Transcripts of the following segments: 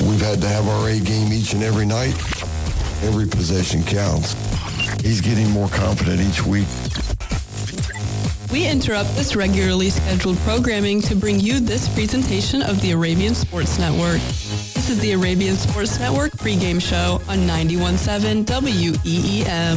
We've had to have our A game each and every night. Every possession counts. He's getting more confident each week. We interrupt this regularly scheduled programming to bring you this presentation of the Arabian Sports Network. This is the Arabian Sports Network pregame show on 91.7 WEEM.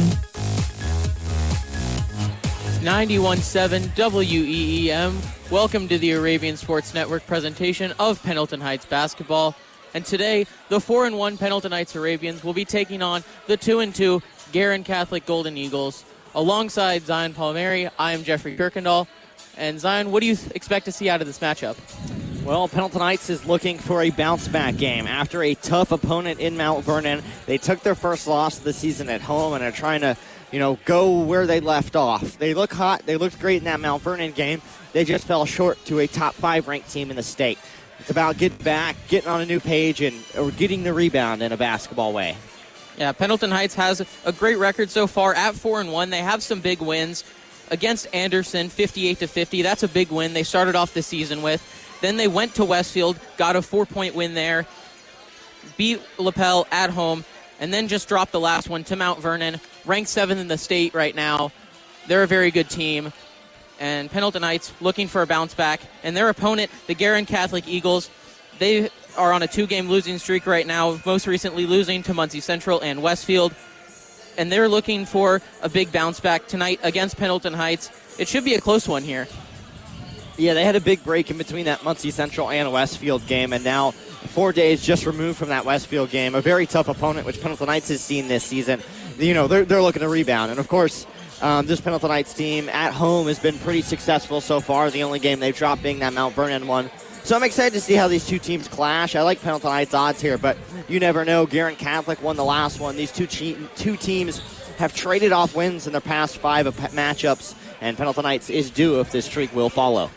91.7 WEEM. Welcome to the Arabian Sports Network presentation of Pendleton Heights basketball. And today, the 4-1 Pendleton Heights Arabians will be taking on the 2-2 Guerin Catholic Golden Eagles. Alongside Zion Palmieri, I am Jeffrey Kirkendall. And Zion, what do you expect to see out of this matchup? Well, Pendleton Heights is looking for a bounce-back game. After a tough opponent in Mount Vernon, they took their first loss of the season at home and are trying to, go where they left off. They look hot. They looked great in that Mount Vernon game. They just fell short to a top 5 ranked team in the state. It's about getting back, getting on a new page, or getting the rebound in a basketball way. Yeah, Pendleton Heights has a great record so far at 4-1. They have some big wins against Anderson, 58-50. That's a big win they started off the season with. Then they went to Westfield, got a 4-point win there, beat LaPel at home, and then just dropped the last one to Mount Vernon, ranked 7th in the state right now. They're a very good team. And Pendleton Heights looking for a bounce back. And their opponent, the Guerin Catholic Eagles, they are on a 2-game losing streak right now, most recently losing to Muncie Central and Westfield. And they're looking for a big bounce back tonight against Pendleton Heights. It should be a close one here. Yeah, they had a big break in between that Muncie Central and Westfield game, and now 4 days just removed from that Westfield game, a very tough opponent, which Pendleton Heights has seen this season. They're looking to rebound. And, of course, this Pendleton Heights team at home has been pretty successful so far, the only game they've dropped being that Mount Vernon one. So I'm excited to see how these two teams clash. I like Pendleton Heights' odds here, but you never know. Guerin Catholic won the last one. These two teams have traded off wins in their past 5 matchups, and Pendleton Heights is due if this streak will follow.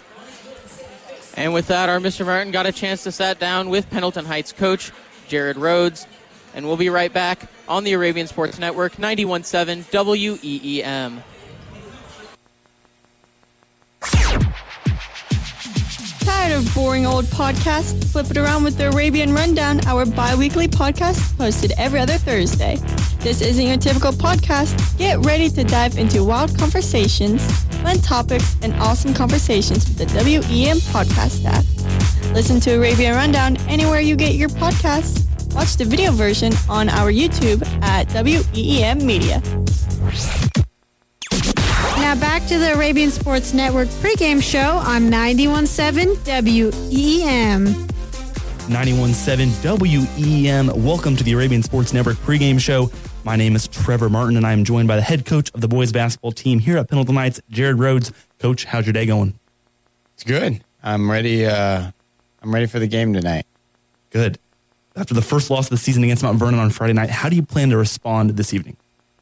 And with that, our Mr. Martin got a chance to sit down with Pendleton Heights coach Jared Rhodes, and we'll be right back on the Arabian Sports Network, 91.7 WEEM. Tired of boring old podcasts? Flip it around with the Arabian Rundown, our bi-weekly podcast posted every other Thursday. This isn't your typical podcast. Get ready to dive into wild conversations, fun topics, and awesome conversations with the WEM podcast staff. Listen to Arabian Rundown anywhere you get your podcasts. Watch the video version on our YouTube at WEEM Media. Now back to the Arabian Sports Network pregame show on 91.7 WEEM. 91.7 WEEM. Welcome to the Arabian Sports Network pregame show. My name is Trevor Martin, and I am joined by the head coach of the boys basketball team here at Pendleton Heights, Jared Rhodes. Coach, how's your day going? It's good. I'm ready. I'm ready for the game tonight. Good. After the first loss of the season against Mount Vernon on Friday night, how do you plan to respond this evening?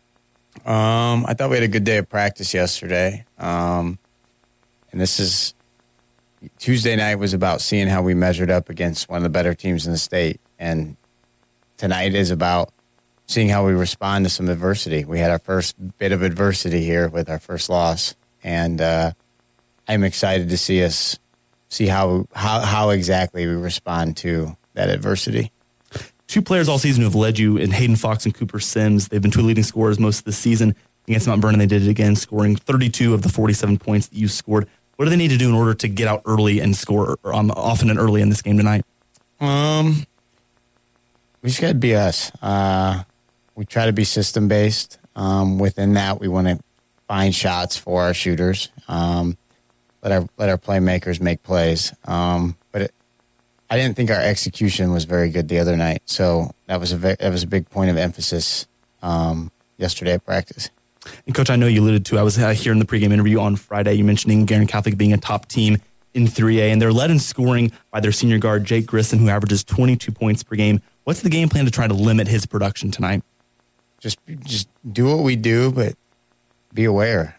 I thought we had a good day of practice yesterday. And this is Tuesday night was about seeing how we measured up against one of the better teams in the state. And tonight is about seeing how we respond to some adversity. We had our first bit of adversity here with our first loss. And I'm excited to see how exactly we respond to that adversity. 2 players all season who have led you in Hayden Fox and Cooper Sims. They've been 2 leading scorers most of the season. Against Mount Vernon, they did it again, scoring 32 of the 47 points that you scored. What do they need to do in order to get out early and score often and early in this game tonight? We just got to be us. We try to be system-based. Within that, we want to find shots for our shooters. Let our playmakers make plays. But I didn't think our execution was very good the other night, so that was a big point of emphasis yesterday at practice. And Coach, I know you alluded to, I was here in the pregame interview on Friday, you mentioning Guerin Catholic being a top team in 3A, and they're led in scoring by their senior guard, Jake Grissom, who averages 22 points per game. What's the game plan to try to limit his production tonight? Just do what we do, but be aware.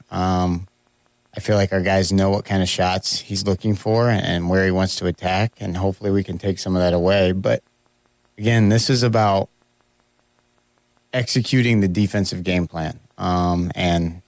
I feel like our guys know what kind of shots he's looking for and where he wants to attack, and hopefully we can take some of that away. But, again, this is about executing the defensive game plan. And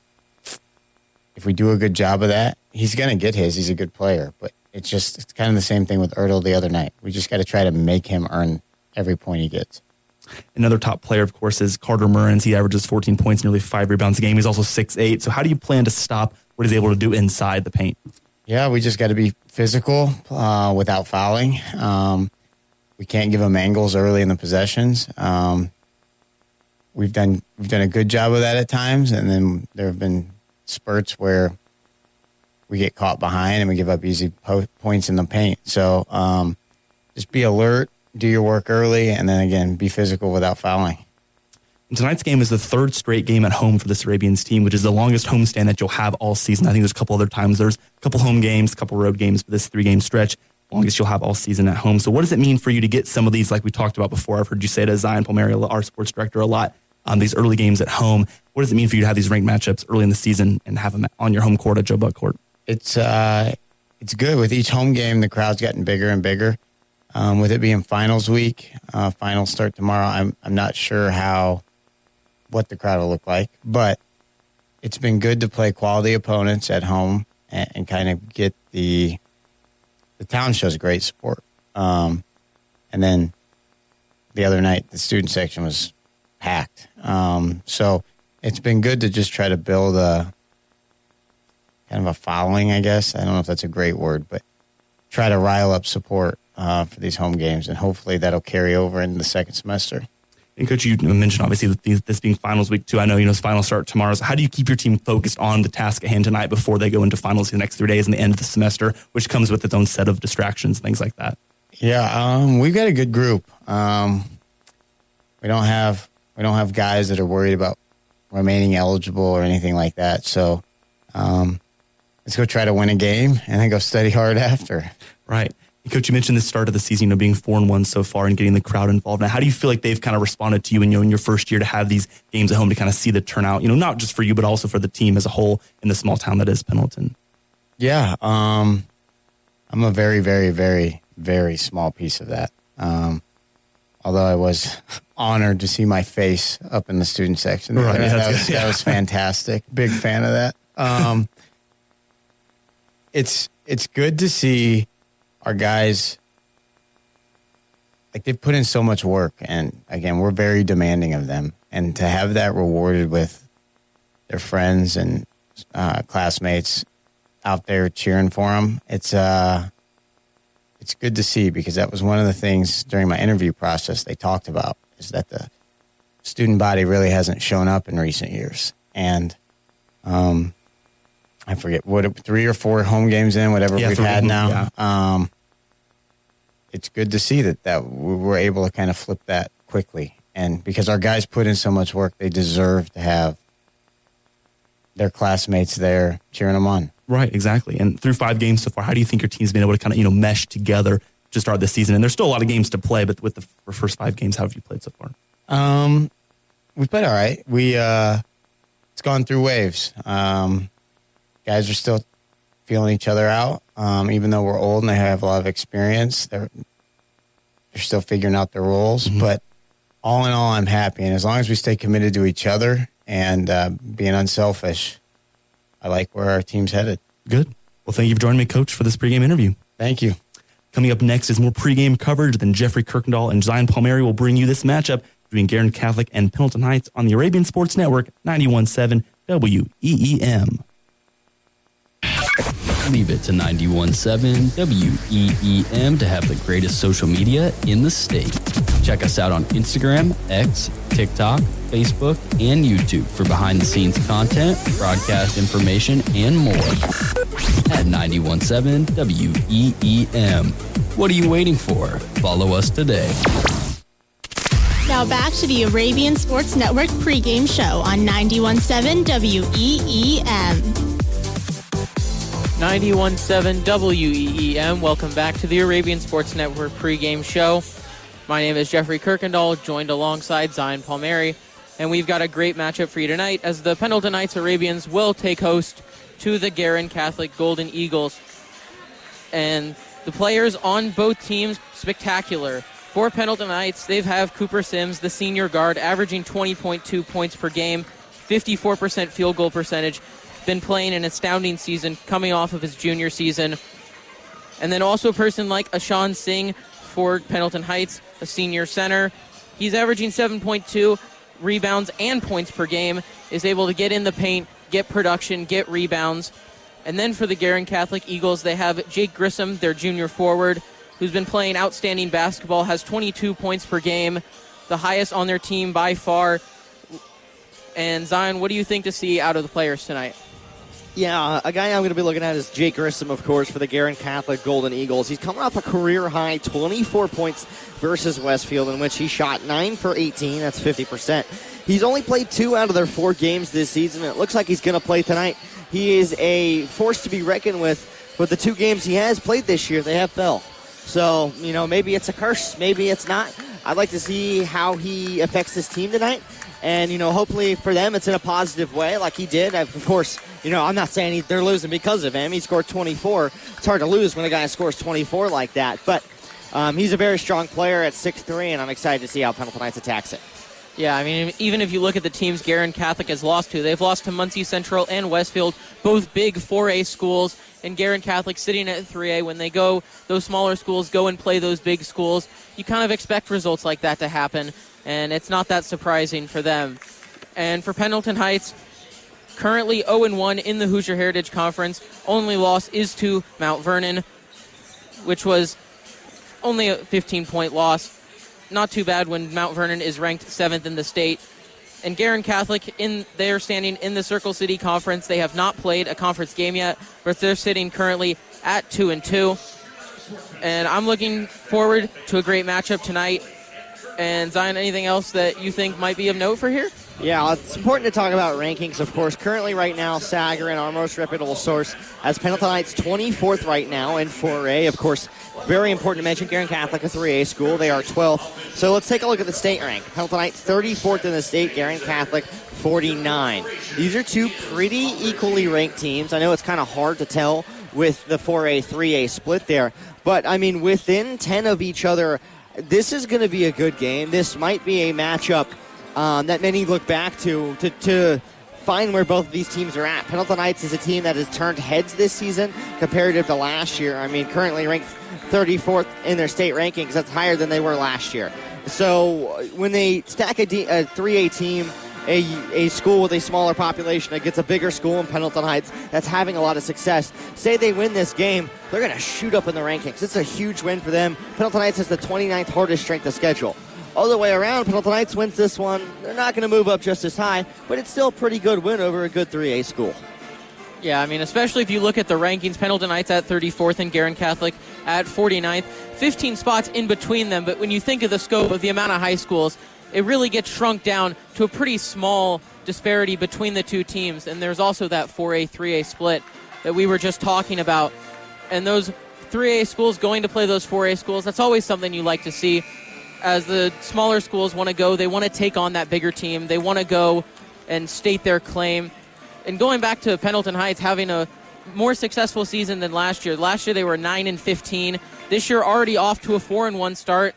if we do a good job of that, he's going to get his. He's a good player. But it's kind of the same thing with Ertl the other night. We just got to try to make him earn every point he gets. Another top player, of course, is Carter Murrens. He averages 14 points, nearly 5 rebounds a game. He's also 6'8". So how do you plan to stop what he's able to do inside the paint? Yeah, we just got to be physical without fouling. We can't give him angles early in the possessions. We've done a good job of that at times, and then there have been spurts where we get caught behind and we give up easy points in the paint. So just be alert, do your work early, and then again, be physical without fouling. And tonight's game is the third straight game at home for this Arabians team, which is the longest homestand that you'll have all season. I think there's a couple other times. There's a couple home games, a couple road games, but this 3-game stretch, longest you'll have all season at home. So what does it mean for you to get some of these, like we talked about before? I've heard you say to Zion Palmieri, our sports director, a lot, these early games at home. What does it mean for you to have these ranked matchups early in the season and have them on your home court at Joe Buck Court? It's good. With each home game, the crowd's getting bigger and bigger. With it being finals week, finals start tomorrow, I'm not sure what the crowd will look like, but it's been good to play quality opponents at home and kind of get the town shows great support. And then the other night, the student section was packed. So it's been good to just try to build a kind of a following, I guess. I don't know if that's a great word, but try to rile up support for these home games, and hopefully that'll carry over into the second semester. And Coach, you mentioned obviously this being finals week too. I know finals start tomorrow. So how do you keep your team focused on the task at hand tonight before they go into finals the next 3 days and the end of the semester, which comes with its own set of distractions, things like that? Yeah, we've got a good group. We don't have guys that are worried about remaining eligible or anything like that. So let's go try to win a game and then go study hard after. Right. Coach, you mentioned the start of the season, being 4-1 so far and getting the crowd involved. Now, how do you feel like they've kind of responded to you in your first year to have these games at home to kind of see the turnout, not just for you, but also for the team as a whole in the small town that is Pendleton? Yeah. I'm a very, very, very, very small piece of that. Although I was honored to see my face up in the student section. Right, that was fantastic. Big fan of that. It's good to see our guys, like, they've put in so much work, and again, we're very demanding of them, and to have that rewarded with their friends and classmates out there cheering for them, it's good to see, because that was one of the things during my interview process they talked about, is that the student body really hasn't shown up in recent years. And I forget, 3 or 4 home games in, whatever we've had now. Yeah. It's good to see that we were able to kind of flip that quickly. And because our guys put in so much work, they deserve to have their classmates there cheering them on. Right, exactly. And through 5 games so far, how do you think your team's been able to kind of, mesh together to start this season? And there's still a lot of games to play, but with the first 5 games, how have you played so far? We played all right. It's gone through waves. Guys are still feeling each other out, even though we're old and they have a lot of experience. They're still figuring out their roles. Mm-hmm. But all in all, I'm happy. And as long as we stay committed to each other and being unselfish, I like where our team's headed. Good. Well, thank you for joining me, Coach, for this pregame interview. Thank you. Coming up next is more pregame coverage. Then Jeffrey Kirkendall and Zion Palmieri will bring you this matchup between Guerin Catholic and Pendleton Heights on the Arabian Sports Network, 91.7 WEEM. Leave it to 91.7 WEEM to have the greatest social media in the state. Check us out on Instagram, X, TikTok, Facebook, and YouTube for behind-the-scenes content, broadcast information, and more. At 91.7 WEEM. What are you waiting for? Follow us today. Now back to the Arabian Sports Network pregame show on 91.7 WEEM. 91.7 WEEM. Welcome back to the Arabian Sports Network pregame show. My name is Jeffrey Kirkendall, joined alongside Zion Palmieri, and we've got a great matchup for you tonight as the Pendleton Heights Arabians will take host to the Guerin Catholic Golden Eagles. And the players on both teams, spectacular. For Pendleton Heights, they have Cooper Sims, the senior guard, averaging 20.2 points per game, 54% field goal percentage. Been playing an astounding season coming off of his junior season. And then also a person like Ashan Singh, for Pendleton Heights, a senior center. He's averaging 7.2 rebounds and points per game, is able to get in the paint, get production, get rebounds. And then for the Guerin Catholic Eagles, they have Jake Grissom, their junior forward, who's been playing outstanding basketball, has 22 points per game, the highest on their team by far. And Zion, what do you think to see out of the players tonight? Yeah, a guy I'm going to be looking at is Jake Grissom, of course, for the Guerin Catholic Golden Eagles. He's coming off a career-high 24 points versus Westfield, in which he shot 9 for 18. That's 50%. He's only played 2 out of their 4 games this season. It looks like he's going to play tonight. He is a force to be reckoned with the 2 games he has played this year. They have fell. So, maybe it's a curse. Maybe it's not. I'd like to see how he affects this team tonight. And, hopefully for them it's in a positive way like he did. Of course, I'm not saying they're losing because of him. He scored 24. It's hard to lose when a guy scores 24 like that. But he's a very strong player at 6'3", and I'm excited to see how Pendleton Heights attacks it. Yeah, I mean, even if you look at the teams Guerin Catholic has lost to, they've lost to Muncie Central and Westfield, both big 4A schools, and Guerin Catholic sitting at 3A. When they go, those smaller schools go and play those big schools, you kind of expect results like that to happen, and it's not that surprising for them. And for Pendleton Heights, currently 0-1 in the Hoosier Heritage Conference. Only loss is to Mount Vernon, which was only a 15-point loss. Not too bad when Mount Vernon is ranked 7th in the state. And Guerin Catholic, they're standing in the Circle City Conference. They have not played a conference game yet, but they're sitting currently at 2-2. And I'm looking forward to a great matchup tonight. And Zion, anything else that you think might be of note for here? Yeah, it's important to talk about rankings, of course. Currently right now, Sagarin, our most reputable source, has Pendleton Heights 24th right now in 4A. Of course, very important to mention, Guerin Catholic, a 3A school. They are 12th. So let's take a look at the state rank. Pendleton Heights 34th in the state, Guerin Catholic 49. These are 2 pretty equally ranked teams. I know it's kind of hard to tell with the 4A, 3A split there. But, I mean, within 10 of each other, this is going to be a good game. This might be a matchup that many look back to find where both of these teams are at. Pendleton Heights is a team that has turned heads this season comparative to last year. I mean, currently ranked 34th in their state rankings. That's higher than they were last year. So when they stack a 3A team, a school with a smaller population that gets a bigger school in Pendleton Heights that's having a lot of success, say they win this game, they're going to shoot up in the rankings. It's a huge win for them. Pendleton Heights has the 29th hardest strength of schedule. All the way around, Pendleton Heights wins this one. They're not going to move up just as high, but it's still a pretty good win over a good 3A school. Yeah, I mean, especially if you look at the rankings, Pendleton Heights at 34th and Guerin Catholic at 49th. 15 spots in between them, but when you think of the scope of the amount of high schools, it really gets shrunk down to a pretty small disparity between the 2 teams. And there's also that 4A, 3A split that we were just talking about. And those 3A schools going to play those 4A schools, that's always something you like to see. As the smaller schools want to go, they want to take on that bigger team. They want to go and state their claim. And going back to Pendleton Heights having a more successful season than last year. Last year they were 9-15. This year already off to a 4-1 start.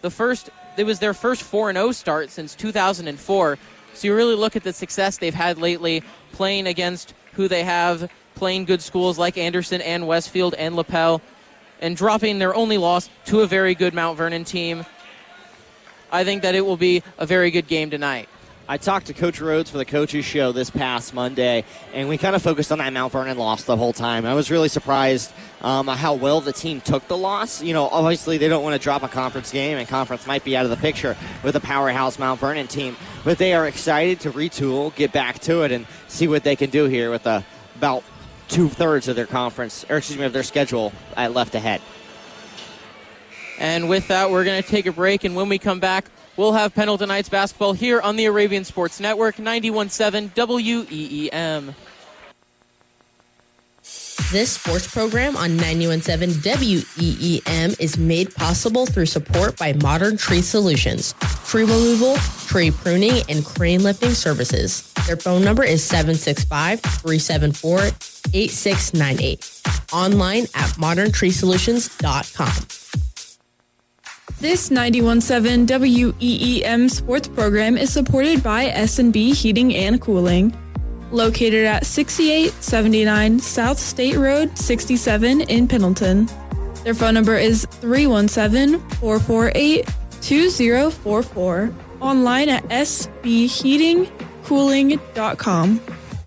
It was their first 4-0 start since 2004. So you really look at the success they've had lately, playing against who they have, playing good schools like Anderson and Westfield and LaPel, and dropping their only loss to a very good Mount Vernon team. I think that it will be a very good game tonight. I talked to Coach Rhodes for the Coaches Show this past Monday, and we kind of focused on that Mount Vernon loss the whole time. I was really surprised how well the team took the loss. Obviously they don't want to drop a conference game, and conference might be out of the picture with a powerhouse Mount Vernon team. But they are excited to retool, get back to it, and see what they can do here with about 2/3 of their of their schedule left ahead. And with that, we're going to take a break, and when we come back, we'll have Pendleton Heights basketball here on the Arabian Sports Network, 91.7 WEEM. This sports program on 91.7 WEEM is made possible through support by Modern Tree Solutions, tree removal, tree pruning, and crane lifting services. Their phone number is 765-374-8698. Online at moderntreesolutions.com. This 91.7 WEEM sports program is supported by S&B Heating and Cooling. Located at 6879 South State Road 67 in Pendleton. Their phone number is 317-448-2044. Online at sbheatingcooling.com.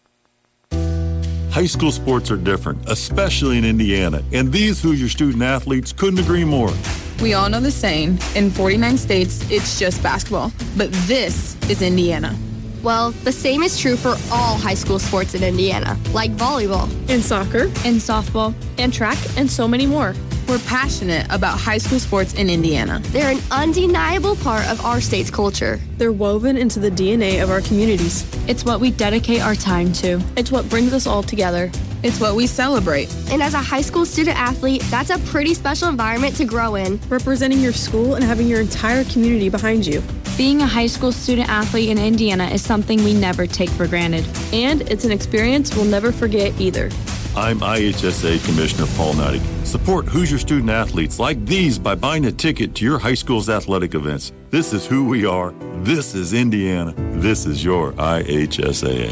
High school sports are different, especially in Indiana, and these Hoosier student athletes couldn't agree more. We all know the saying, in 49 states, it's just basketball. But this is Indiana. Well, the same is true for all high school sports in Indiana, like volleyball, and soccer, and softball, and track, and so many more. We're passionate about high school sports in Indiana. They're an undeniable part of our state's culture. They're woven into the DNA of our communities. It's what we dedicate our time to. It's what brings us all together. It's what we celebrate. And as a high school student athlete, that's a pretty special environment to grow in. Representing your school and having your entire community behind you. Being a high school student athlete in Indiana is something we never take for granted. And it's an experience we'll never forget either. I'm IHSA Commissioner Paul Neidig. Support Hoosier student athletes like these by buying a ticket to your high school's athletic events. This is who we are. This is Indiana. This is your IHSAA.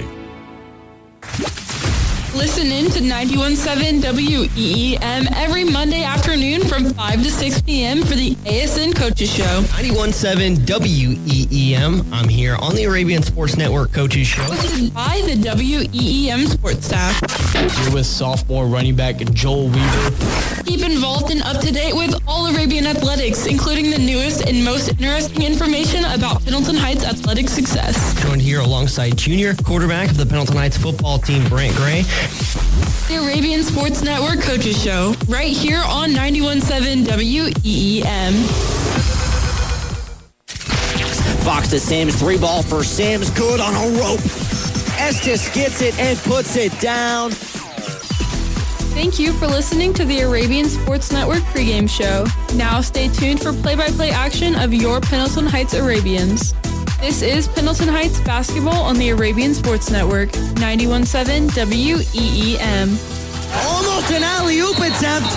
Listen in to 91.7 WEEM every Monday afternoon from 5 to 6 p.m. for the ASN Coaches Show. 91.7 WEEM. I'm here on the Arabian Sports Network Coaches Show. Hosted by the WEEM sports staff. Here with sophomore running back Joel Weaver. Keep involved and up to date with all Arabian athletics, including the newest and most interesting information about Pendleton Heights athletic success. Joined here alongside junior quarterback of the Pendleton Heights football team, Brant Gray. The Arabian Sports Network Coaches Show, right here on 91.7 WEEM. Fox to Sims, 3-ball for Sims, good on a rope. Estes gets it and puts it down. Thank you for listening to the Arabian Sports Network pregame show. Now stay tuned for play-by-play action of your Pendleton Heights Arabians. This is Pendleton Heights basketball on the Arabian Sports Network, 91.7 WEEM. Almost an alley-oop attempt.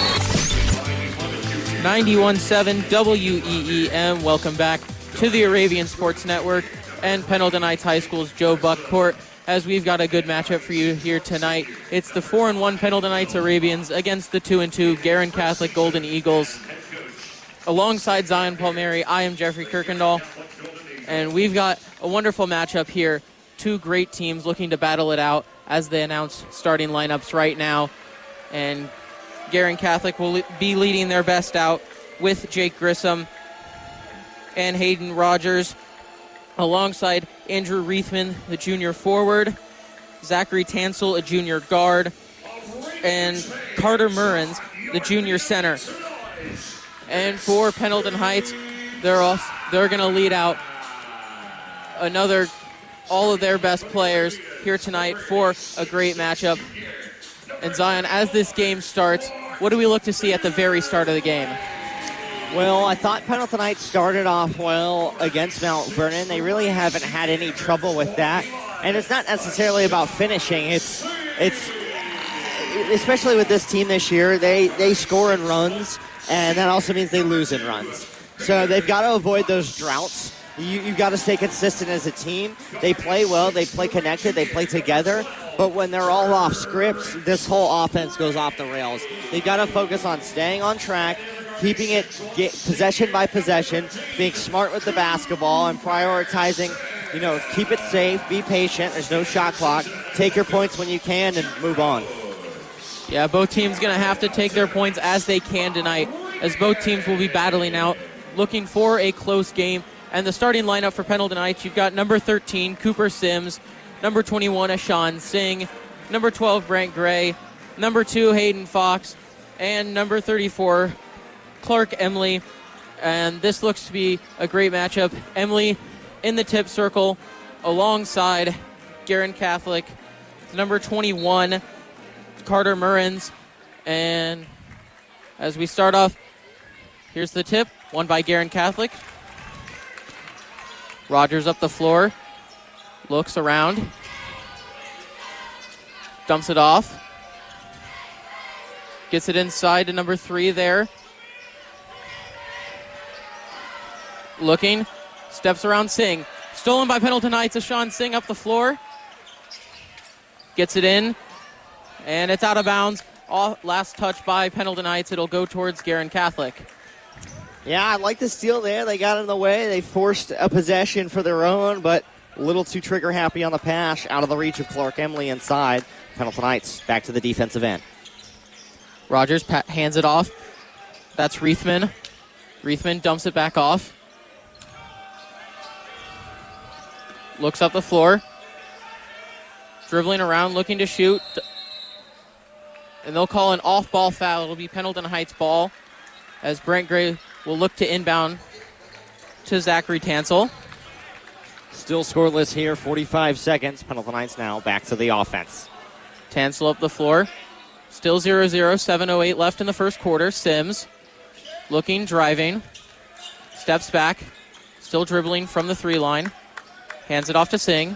91.7 WEEM. Welcome back to the Arabian Sports Network and Pendleton Heights High School's Joe Buckcourt, as we've got a good matchup for you here tonight. It's the 4-1 Pendleton Heights Arabians against the 2-2 Guerin Catholic Golden Eagles. Alongside Zion Palmieri, I am Jeffrey Kirkendall. And we've got a wonderful matchup here. Two great teams looking to battle it out as they announce starting lineups right now. And Guerin Catholic will be leading their best out with Jake Grissom and Hayden Rogers, alongside Andrew Reithman, the junior forward, Zachary Tansel, a junior guard, and Carter Murrens, the junior center. And for Pendleton Heights, they're going to lead out all of their best players here tonight for a great matchup. And Zion, as this game starts, what do we look to see at the very start of the game? Well, I thought Pendleton Heights started off well against Mount Vernon. They really haven't had any trouble with that. And it's not necessarily about finishing. It's especially with this team this year, they score in runs, and that also means they lose in runs. So they've got to avoid those droughts. You've got to stay consistent as a team. They play well, they play connected, they play together. But when they're all off scripts, this whole offense goes off the rails. They've got to focus on staying on track, keeping it possession by possession, being smart with the basketball, and prioritizing, keep it safe, be patient. There's no shot clock. Take your points when you can and move on. Yeah, both teams going to have to take their points as they can tonight, as both teams will be battling out, looking for a close game. And the starting lineup for Pendleton Heights, you've got number 13, Cooper Sims, number 21, Ashawn Singh, number 12, Brant Gray, number 2, Hayden Fox, and number 34, Clark Emily. And this looks to be a great matchup. Emily in the tip circle alongside Guerin Catholic, number 21, Carter Murrens. And as we start off, here's the tip, won by Guerin Catholic. Rogers up the floor, looks around, dumps it off, gets it inside to number 3 there. Looking, steps around Singh. Stolen by Pendleton Heights, Ashawn Singh up the floor. Gets it in, and it's out of bounds last touch by Pendleton Heights. It'll go towards Guerin Catholic. Yeah, I like the steal there. They got in the way. They forced a possession for their own, but a little too trigger happy on the pass. Out of the reach of Clark Emily inside. Pendleton Heights back to the defensive end. Rogers hands it off. That's Reithman. Reithman dumps it back off. Looks up the floor. Dribbling around, looking to shoot. And they'll call an off-ball foul. It'll be Pendleton Heights ball as Brent Gray will look to inbound to Zachary Tansel. Still scoreless here, 45 seconds. Pendleton Heights now back to the offense. Tansel up the floor. Still 0-0, 7:08 left in the first quarter. Sims looking, driving. Steps back. Still dribbling from the 3 line. Hands it off to Singh.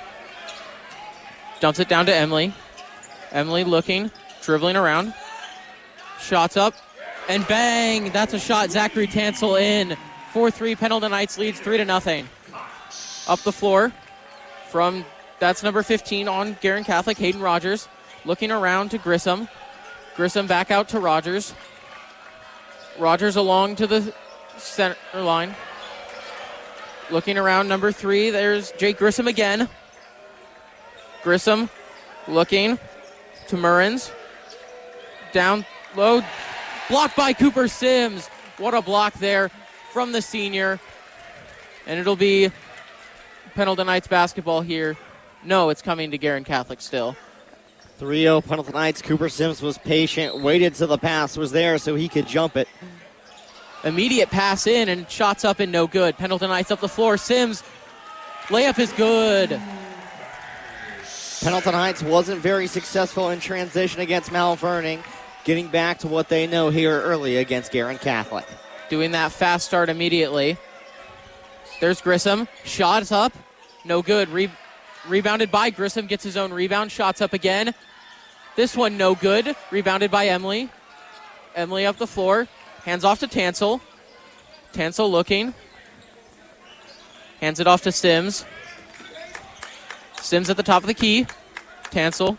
Dumps it down to Emily. Emily looking, dribbling around. Shots up, and bang! That's a shot. Zachary Tansel in. 4-3, Pendleton Heights leads 3-0. Up the floor from, that's number 15 on Guerin Catholic, Hayden Rogers. Looking around to Grissom. Grissom back out to Rogers. Rogers along to the center line. Looking around, number 3, there's Jake Grissom again. Grissom looking to Murrins. Down low. Blocked by Cooper Sims. What a block there from the senior. And it'll be Pendleton Heights basketball here. No, it's coming to Guerin Catholic still. 3-0 Pendleton Heights. Cooper Sims was patient, waited till the pass was there so he could jump it. Immediate pass in and shots up and no good. Pendleton Heights up the floor. Sims, layup is good. Pendleton Heights wasn't very successful in transition against Mount Vernon, getting back to what they know here early against Guerin Catholic. Doing that fast start immediately. There's Grissom. Shots up. No good. Rebounded by Grissom. Gets his own rebound. Shots up again. This one no good. Rebounded by Emily. Emily up the floor. Hands off to Tansel. Tansel looking. Hands it off to Sims. Sims at the top of the key. Tansel.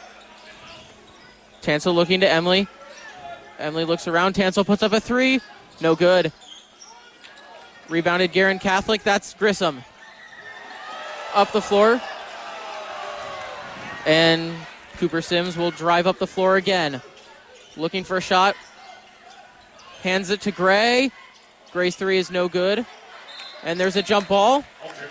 Tansel looking to Emily. Emily looks around. Tansel puts up a 3. No good. Rebounded Guerin Catholic. That's Grissom. Up the floor. And Cooper Sims will drive up the floor again. Looking for a shot. Hands it to Gray. Gray's 3 is no good. And there's a jump ball.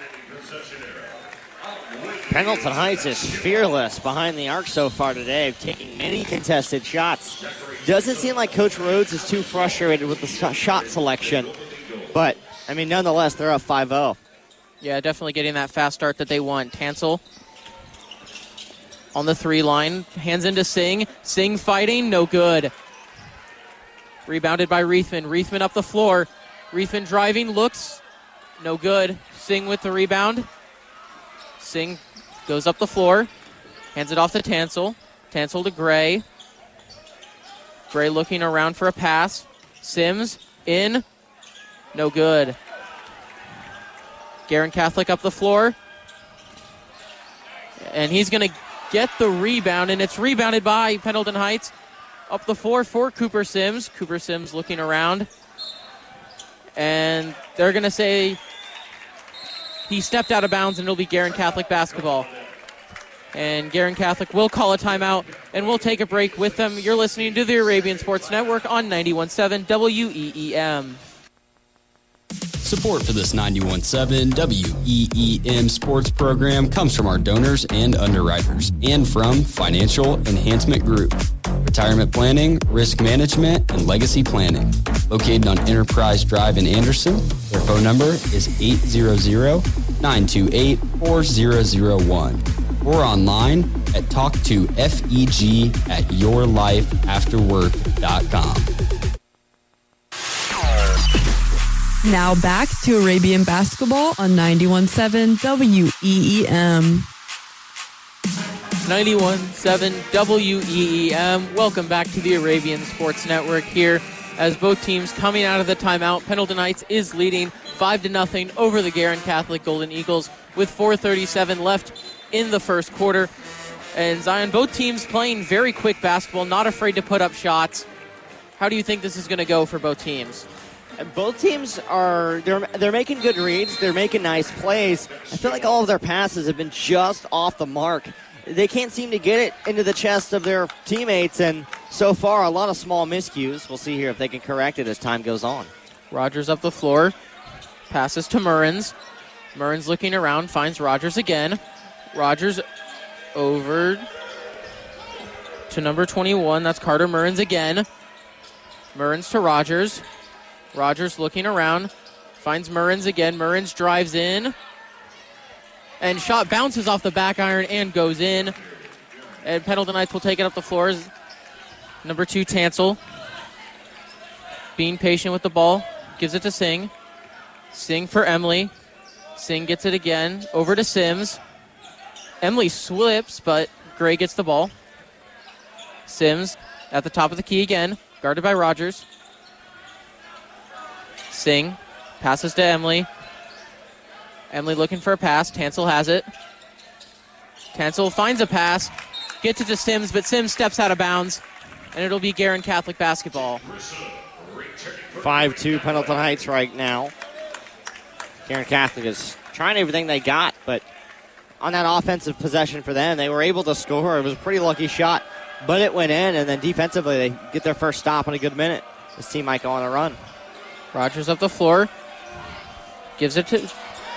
Pendleton Heights is fearless behind the arc so far today, taking many contested shots. Doesn't seem like Coach Rhodes is too frustrated with the shot selection. But, I mean, nonetheless, they're up 5-0. Yeah, definitely getting that fast start that they want. Tansel on the 3 line. Hands into Singh. Singh fighting. No good. Rebounded by Reithman. Reithman up the floor. Reithman driving. Looks. No good. Singh with the rebound. Singh goes up the floor. Hands it off to Tansel. Tansel to Gray. Gray looking around for a pass. Sims in. No good. Guerin Catholic up the floor. And he's going to get the rebound, and it's rebounded by Pendleton Heights. Up the floor for Cooper Sims. Cooper Sims looking around. And they're going to say he stepped out of bounds, and it'll be Guerin Catholic basketball. And Guerin Catholic will call a timeout, and we'll take a break with them. You're listening to the Arabian Sports Network on 91.7 WEEM. Support for this 91.7 WEEM sports program comes from our donors and underwriters and from Financial Enhancement Group, retirement planning, risk management, and legacy planning. Located on Enterprise Drive in Anderson, their phone number is 800-928-4001 or online at talktofeg@yourlifeafterwork.com. Now back to Arabian basketball on 91.7 WEEM. 91.7 WEEM. Welcome back to the Arabian Sports Network here as both teams coming out of the timeout. Pendleton Heights is leading 5-0 over the Guerin Catholic Golden Eagles with 4:37 left in the first quarter. And Zion, both teams playing very quick basketball, not afraid to put up shots. How do you think this is going to go for both teams? Both teams they're making good reads. They're making nice plays. I feel like all of their passes have been just off the mark. They can't seem to get it into the chest of their teammates, and so far a lot of small miscues. We'll see here if they can correct it as time goes on. Rogers up the floor, passes to Murrens. Murrens looking around, finds Rogers again. Rogers over to number 21. That's Carter Murrens again. Murrens to Rogers. Rogers looking around, finds Murrens again. Murrens drives in, and shot bounces off the back iron and goes in. And Pendleton Knights will take it up the floor. Number 2, Tansel, being patient with the ball, gives it to Singh. Singh for Emily. Singh gets it again, over to Sims. Emily slips, but Gray gets the ball. Sims at the top of the key again, guarded by Rogers. Singh passes to Emily. Emily looking for a pass. Tansel has it. Tansel finds a pass, gets it to Sims, but Sims steps out of bounds, and it'll be Guerin Catholic basketball. 5-2 Pendleton Heights right now. Guerin Catholic is trying everything they got, but on that offensive possession for them, they were able to score. It was a pretty lucky shot, but it went in, and then defensively they get their first stop in a good minute. This team might go on a run. Rogers up the floor. Gives it to...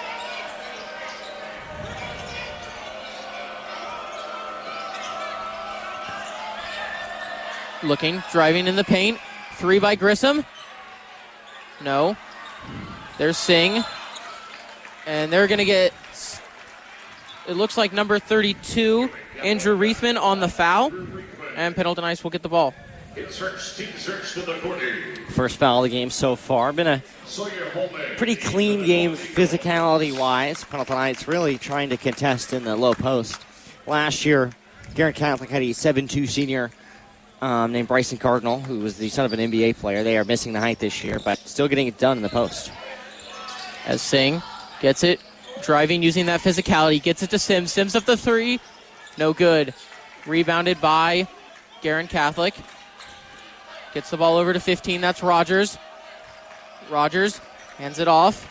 Looking, driving in the paint. 3 by Grissom. No. There's Singh. And they're going to get... It looks like number 32, Andrew Reithman, on the foul. And Pendleton Ice will get the ball. First foul of the game so far. Been a pretty clean game physicality-wise. Pendleton Heights really trying to contest in the low post. Last year, Guerin Catholic had a 7'2 senior named Bryson Cardinal, who was the son of an NBA player. They are missing the height this year, but still getting it done in the post. As Singh gets it, driving, using that physicality, gets it to Sims. Sims up the 3. No good. Rebounded by Guerin Catholic. Gets the ball over to 15. That's Rogers. Rogers hands it off.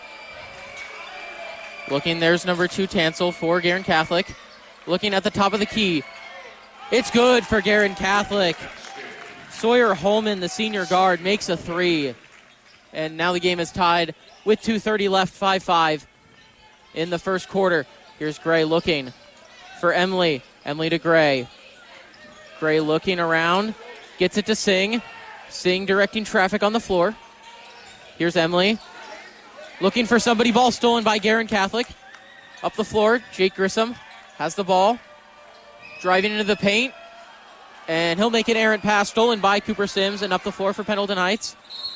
Looking, there's number 2, Tansel, for Guerin Catholic. Looking at the top of the key. It's good for Guerin Catholic. Sawyer Holman, the senior guard, makes a 3. And now the game is tied with 2:30 left, 5-5 in the first quarter. Here's Gray looking for Emily. Emily to Gray. Gray looking around. Gets it to Singh. Singh directing traffic on the floor. Here's Emily. Looking for somebody. Ball stolen by Guerin Catholic. Up the floor, Jake Grissom has the ball. Driving into the paint. And he'll make an errant pass stolen by Cooper Sims, and up the floor for Pendleton Heights.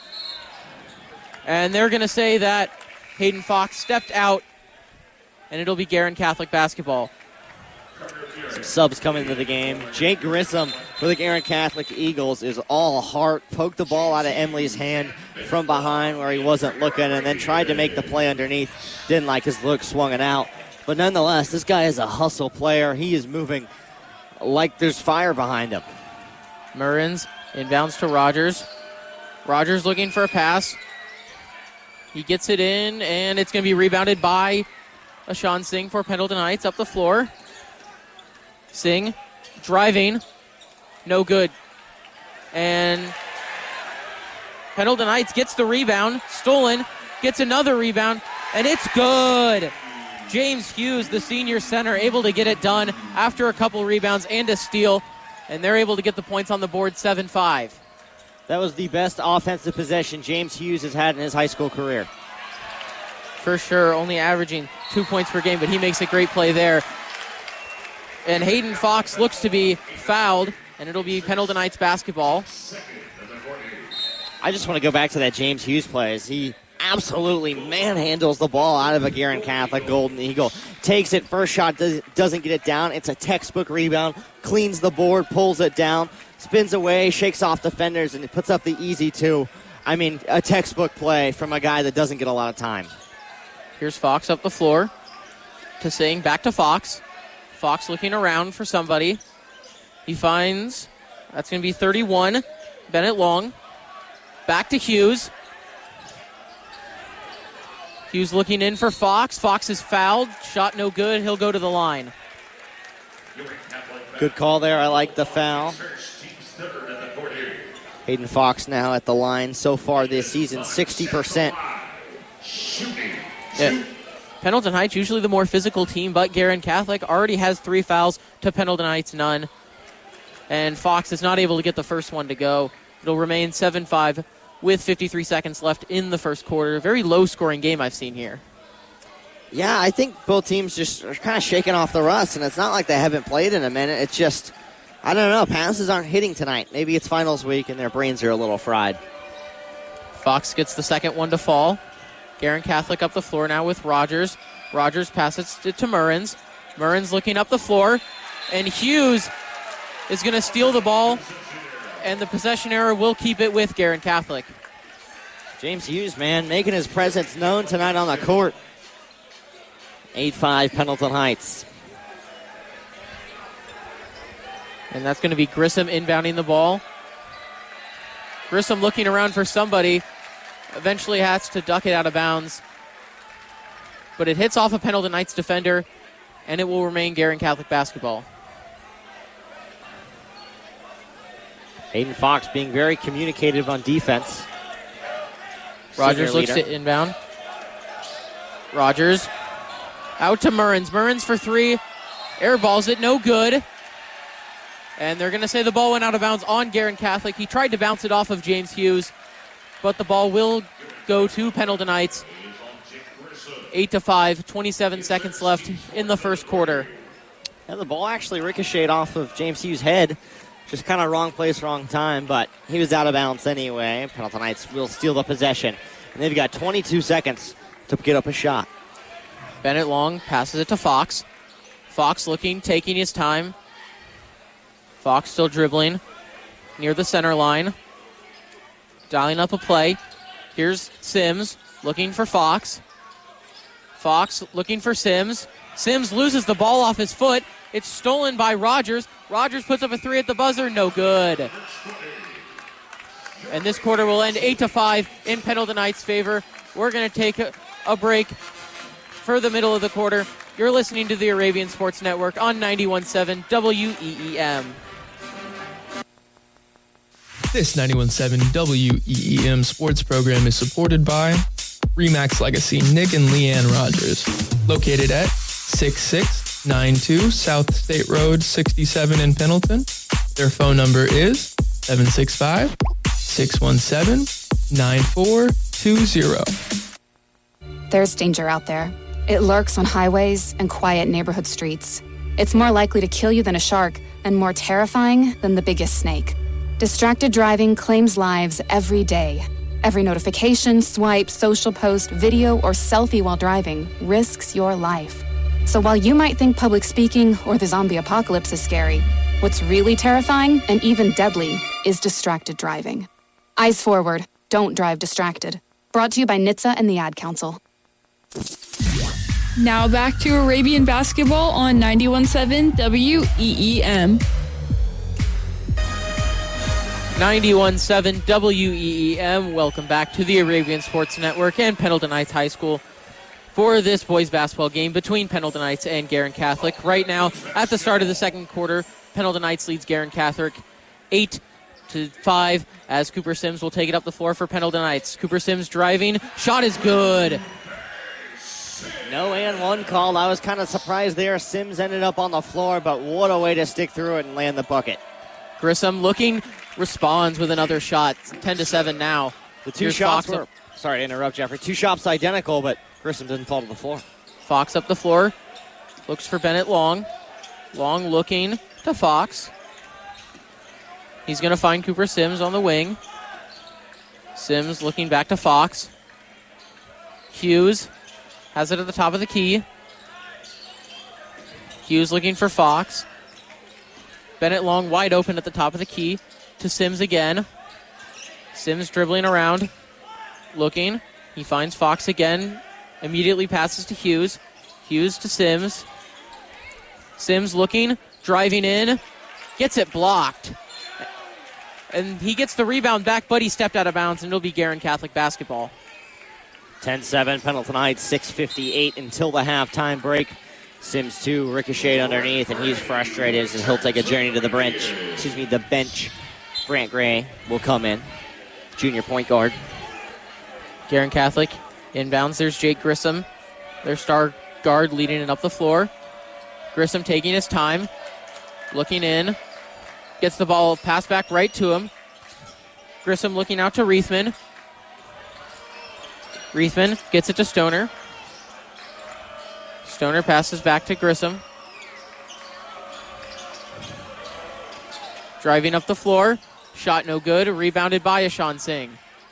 And they're going to say that Hayden Fox stepped out, and it'll be Guerin Catholic basketball. Some subs coming into the game. Jake Grissom for the Guerin Catholic Eagles is all heart. Poked the ball out of Emily's hand from behind where he wasn't looking, and then tried to make the play underneath. Didn't like his look, swung it out. But nonetheless, this guy is a hustle player. He is moving like there's fire behind him. Murrens inbounds to Rogers. Rogers looking for a pass. He gets it in, and it's going to be rebounded by Ashawn Singh for Pendleton Heights. Up the floor. Singh driving. No good. And Pendleton Heights gets the rebound. Stolen. Gets another rebound. And it's good. James Hughes, the senior center, able to get it done after a couple rebounds and a steal. And they're able to get the points on the board, 7-5. That was the best offensive possession James Hughes has had in his high school career. For sure, only averaging 2 points per game, but he makes a great play there. And Hayden Fox looks to be fouled, and it'll be Pendleton Heights basketball. I just want to go back to that James Hughes play. He absolutely manhandles the ball out of a Guerin Catholic Golden Eagle. Takes it, first shot, doesn't get it down. It's a textbook rebound. Cleans the board, pulls it down, spins away, shakes off defenders, and puts up the easy 2. I mean, a textbook play from a guy that doesn't get a lot of time. Here's Fox up the floor to Singh, back to Fox. Fox looking around for somebody. He finds, that's going to be 31, Bennett Long. Back to Hughes. Hughes looking in for Fox. Fox is fouled. Shot no good. He'll go to the line. Good call there. I like the foul. Hayden Fox now at the line so far this season, 60%. Yeah. Pendleton Heights, usually the more physical team, but Guerin Catholic already has 3 fouls to Pendleton Heights none. And Fox is not able to get the first one to go. It'll remain 7-5 with 53 seconds left in the first quarter. Very low-scoring game I've seen here. Yeah, I think both teams just are kind of shaking off the rust, and it's not like they haven't played in a minute. It's just, I don't know, passes aren't hitting tonight. Maybe it's finals week and their brains are a little fried. Fox gets the second one to fall. Guerin Catholic up the floor now with Rogers. Rogers passes it to Murrins. Murrins looking up the floor, and Hughes is going to steal the ball, and the possession error will keep it with Guerin Catholic. James Hughes, man, making his presence known tonight on the court. 8-5 Pendleton Heights. And that's going to be Grissom inbounding the ball. Grissom looking around for somebody. Eventually has to duck it out of bounds. But it hits off a Pendleton Heights defender, and it will remain Guerin Catholic basketball. Hayden Fox being very communicative on defense. Rogers looks to inbound. Rogers out to Murrins. Murrins for 3. Airballs it, no good. And they're going to say the ball went out of bounds on Guerin Catholic. He tried to bounce it off of James Hughes, but the ball will go to Pendleton Heights. 8-5, 27 seconds left in the first quarter. And the ball actually ricocheted off of James Hughes' head. Just kind of wrong place, wrong time, but he was out of bounds anyway. Pendleton Heights will steal the possession. And they've got 22 seconds to get up a shot. Bennett Long passes it to Fox. Fox looking, taking his time. Fox still dribbling near the center line. Dialing up a play. Here's Sims looking for Fox. Fox looking for Sims. Sims loses the ball off his foot. It's stolen by Rogers. Rogers puts up a 3 at the buzzer. No good. And this quarter will end 8-5 in Pendleton Heights' favor. We're going to take a break for the middle of the quarter. You're listening to the Arabian Sports Network on 91.7 WEEM. This 91.7 WEEM sports program is supported by Remax Legacy Nick and Leanne Rogers, located at 6692 South State Road 67 in Pendleton. Their phone number is 765-617-9420. There's danger out there. It lurks on highways and quiet neighborhood streets. It's more likely to kill you than a shark and more terrifying than the biggest snake. Distracted driving claims lives every day. Every notification, swipe, social post, video, or selfie while driving risks your life. So while you might think public speaking or the zombie apocalypse is scary, what's really terrifying and even deadly is distracted driving. Eyes forward. Don't drive distracted. Brought to you by NHTSA and the Ad Council. Now back to Arabian basketball on 91.7 WEEM. 91.7 WEEM. Welcome back to the Arabian Sports Network and Pendleton Heights High School for this boys basketball game between Pendleton Heights and Guerin Catholic. Right now, at the start of the second quarter, Pendleton Heights leads Guerin Catholic 8-5 as Cooper Sims will take it up the floor for Pendleton Heights. Cooper Sims driving. Shot is good. No and one call. I was kind of surprised there. Sims ended up on the floor, but what a way to stick through it and land the bucket. Grissom looking, responds with another shot. 10-7 now. The two shots were, sorry to interrupt, Jeffrey. Two shots identical, but Grissom didn't fall to the floor. Fox up the floor. Looks for Bennett Long. Long looking to Fox. He's going to find Cooper Sims on the wing. Sims looking back to Fox. Hughes has it at the top of the key. Hughes looking for Fox. Bennett Long wide open at the top of the key to Sims again. Sims dribbling around, looking. He finds Fox again. Immediately passes to Hughes. Hughes to Sims. Sims looking, driving in, gets it blocked. And he gets the rebound back, but he stepped out of bounds, and it'll be Guerin Catholic basketball. 10-7, Pendleton Heights, 6:58 until the halftime break. Sims, too, ricocheted underneath, and he's frustrated, and he'll take a journey to the bench. Brant Gray will come in, junior point guard. Guerin Catholic inbounds. There's Jake Grissom, their star guard, leading it up the floor. Grissom taking his time, looking in, gets the ball passed back right to him. Grissom looking out to Reithman. Reithman gets it to Stoner. Stoner passes back to Grissom. Driving up the floor. Shot no good. Rebounded by Ashan Singh.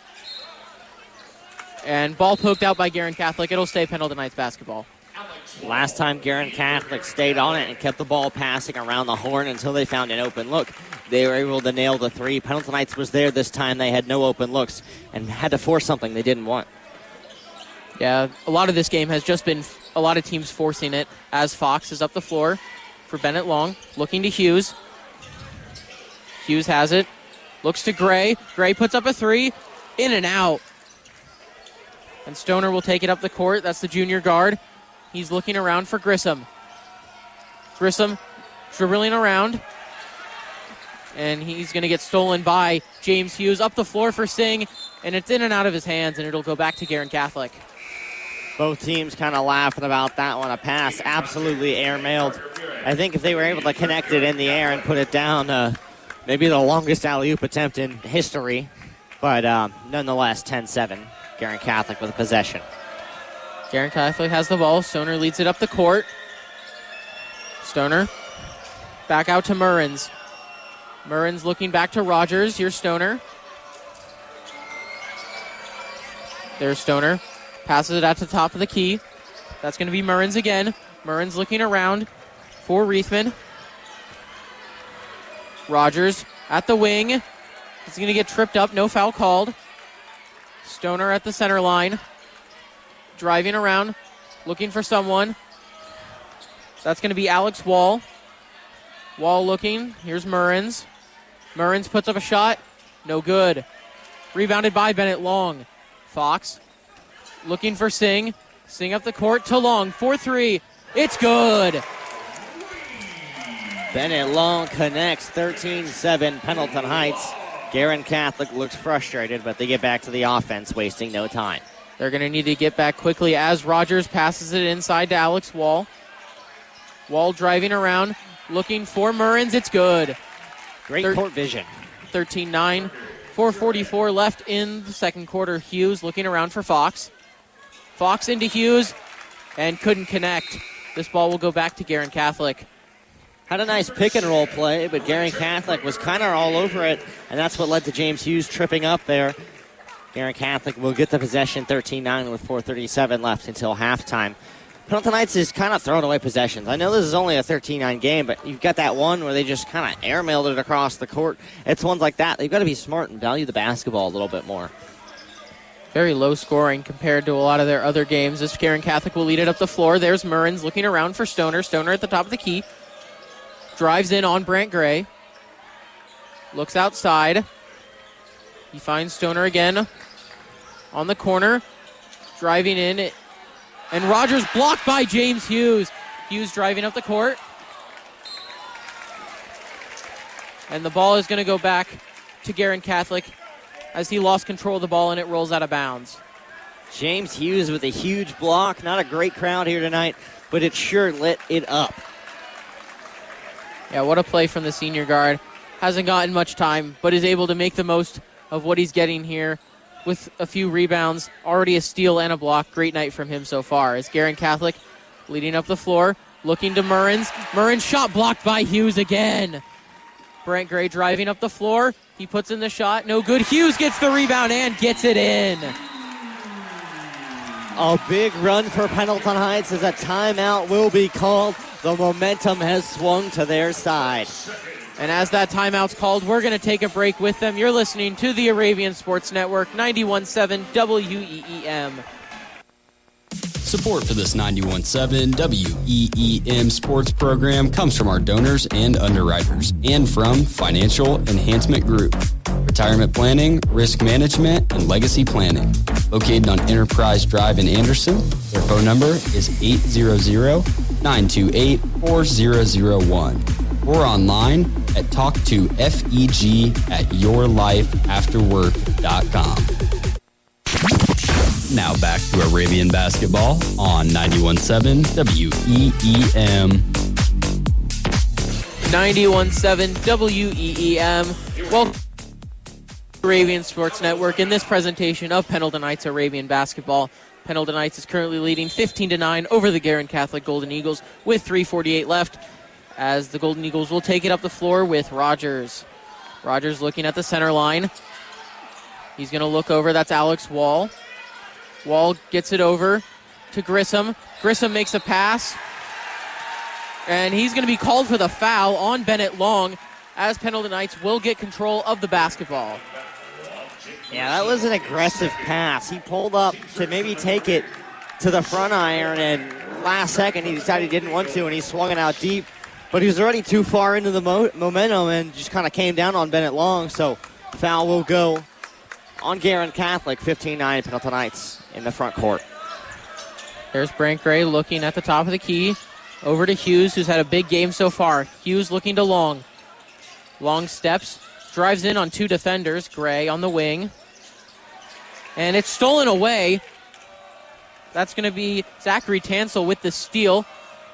And ball poked out by Guerin Catholic. It'll stay Pendleton Heights basketball. Last time Guerin Catholic stayed on it and kept the ball passing around the horn until they found an open look. They were able to nail the three. Pendleton Heights was there this time. They had no open looks and had to force something they didn't want. Yeah, a lot of this game has just been a lot of teams forcing it as Fox is up the floor for Bennett Long. Looking to Hughes. Hughes has it. Looks to Gray. Gray puts up a three. In and out. And Stoner will take it up the court. That's the junior guard. He's looking around for Grissom. Grissom dribbling around. And he's going to get stolen by James Hughes. Up the floor for Singh. And it's in and out of his hands, and it'll go back to Guerin Catholic. Both teams kind of laughing about that one. A pass absolutely air-mailed. I think if they were able to connect it in the air and put it down, maybe the longest alley-oop attempt in history. But nonetheless, 10-7. Guerin Catholic with a possession. Guerin Catholic has the ball. Stoner leads it up the court. Stoner back out to Murrins. Murrins looking back to Rogers. Here's Stoner. There's Stoner. Passes it out to the top of the key. That's going to be Murrins again. Murrins looking around for Reithman. Rogers at the wing. He's going to get tripped up. No foul called. Stoner at the center line. Driving around. Looking for someone. That's going to be Alex Wall. Wall looking. Here's Murrins. Murrins puts up a shot. No good. Rebounded by Bennett Long. Fox looking for Singh. Singh up the court to Long. 4-3. It's good. Bennett Long connects. 13-7 Pendleton Heights. Guerin Catholic looks frustrated, but they get back to the offense, wasting no time. They're going to need to get back quickly as Rogers passes it inside to Alex Wall. Wall driving around, looking for Murrins. It's good. Great court vision. 13-9. 4:44 left in the second quarter. Hughes looking around for Fox. Fox into Hughes and couldn't connect. This ball will go back to Guerin Catholic. Had a nice pick and roll play, but Guerin Catholic was kind of all over it, and that's what led to James Hughes tripping up there. Guerin Catholic will get the possession, 13-9 with 4:37 left until halftime. Pendleton Heights is kind of throwing away possessions. I know this is only a 13-9 game, but you've got that one where they just kind of airmailed it across the court. It's ones like that. They've got to be smart and value the basketball a little bit more. Very low scoring compared to a lot of their other games. This Guerin Catholic will lead it up the floor. There's Murrins looking around for Stoner. Stoner at the top of the key. Drives in on Brant Gray. Looks outside. He finds Stoner again on the corner. Driving in. And Rogers blocked by James Hughes. Hughes driving up the court. And the ball is going to go back to Guerin Catholic as he lost control of the ball and it rolls out of bounds. James Hughes with a huge block. Not a great crowd here tonight, but it sure lit it up. Yeah, what a play from the senior guard. Hasn't gotten much time, but is able to make the most of what he's getting here with a few rebounds. Already a steal and a block. Great night from him so far. As Guerin Catholic leading up the floor, looking to Murrins. Murrins shot blocked by Hughes again. Brant Gray driving up the floor. He puts in the shot. No good. Hughes gets the rebound and gets it in. A big run for Pendleton Heights as a timeout will be called. The momentum has swung to their side. And as that timeout's called, we're going to take a break with them. You're listening to the Arabian Sports Network, 91.7 WEEM. Support for this 91.7 WEEM sports program comes from our donors and underwriters and from Financial Enhancement Group, retirement planning, risk management, and legacy planning. Located on Enterprise Drive in Anderson, their phone number is 800-928-4001 or online at talktofeg@yourlifeafterwork.com. Now back to Arabian basketball on 91.7 WEEM. 91.7 WEEM. Welcome to Arabian Sports Network in this presentation of Pendleton Knights Arabian basketball. Pendleton Knights is currently leading 15-9 over the Garin Catholic Golden Eagles with 3:48 left, as the Golden Eagles will take it up the floor with Rogers. Rogers looking at the center line. He's going to look over. That's Alex Wall. Wall gets it over to Grissom. Grissom makes a pass. And he's going to be called for the foul on Bennett Long, as Pendleton Knights will get control of the basketball. Yeah, that was an aggressive pass. He pulled up to maybe take it to the front iron, and last second he decided he didn't want to, and he swung it out deep. But he was already too far into the momentum and just kind of came down on Bennett Long, so foul will go on Garin Catholic. 15-9 Pendleton Knights in the front court. There's Brant Gray looking at the top of the key. Over to Hughes, who's had a big game so far. Hughes looking to Long. Long steps, drives in on two defenders. Gray on the wing. And it's stolen away. That's going to be Zachary Tansel with the steal.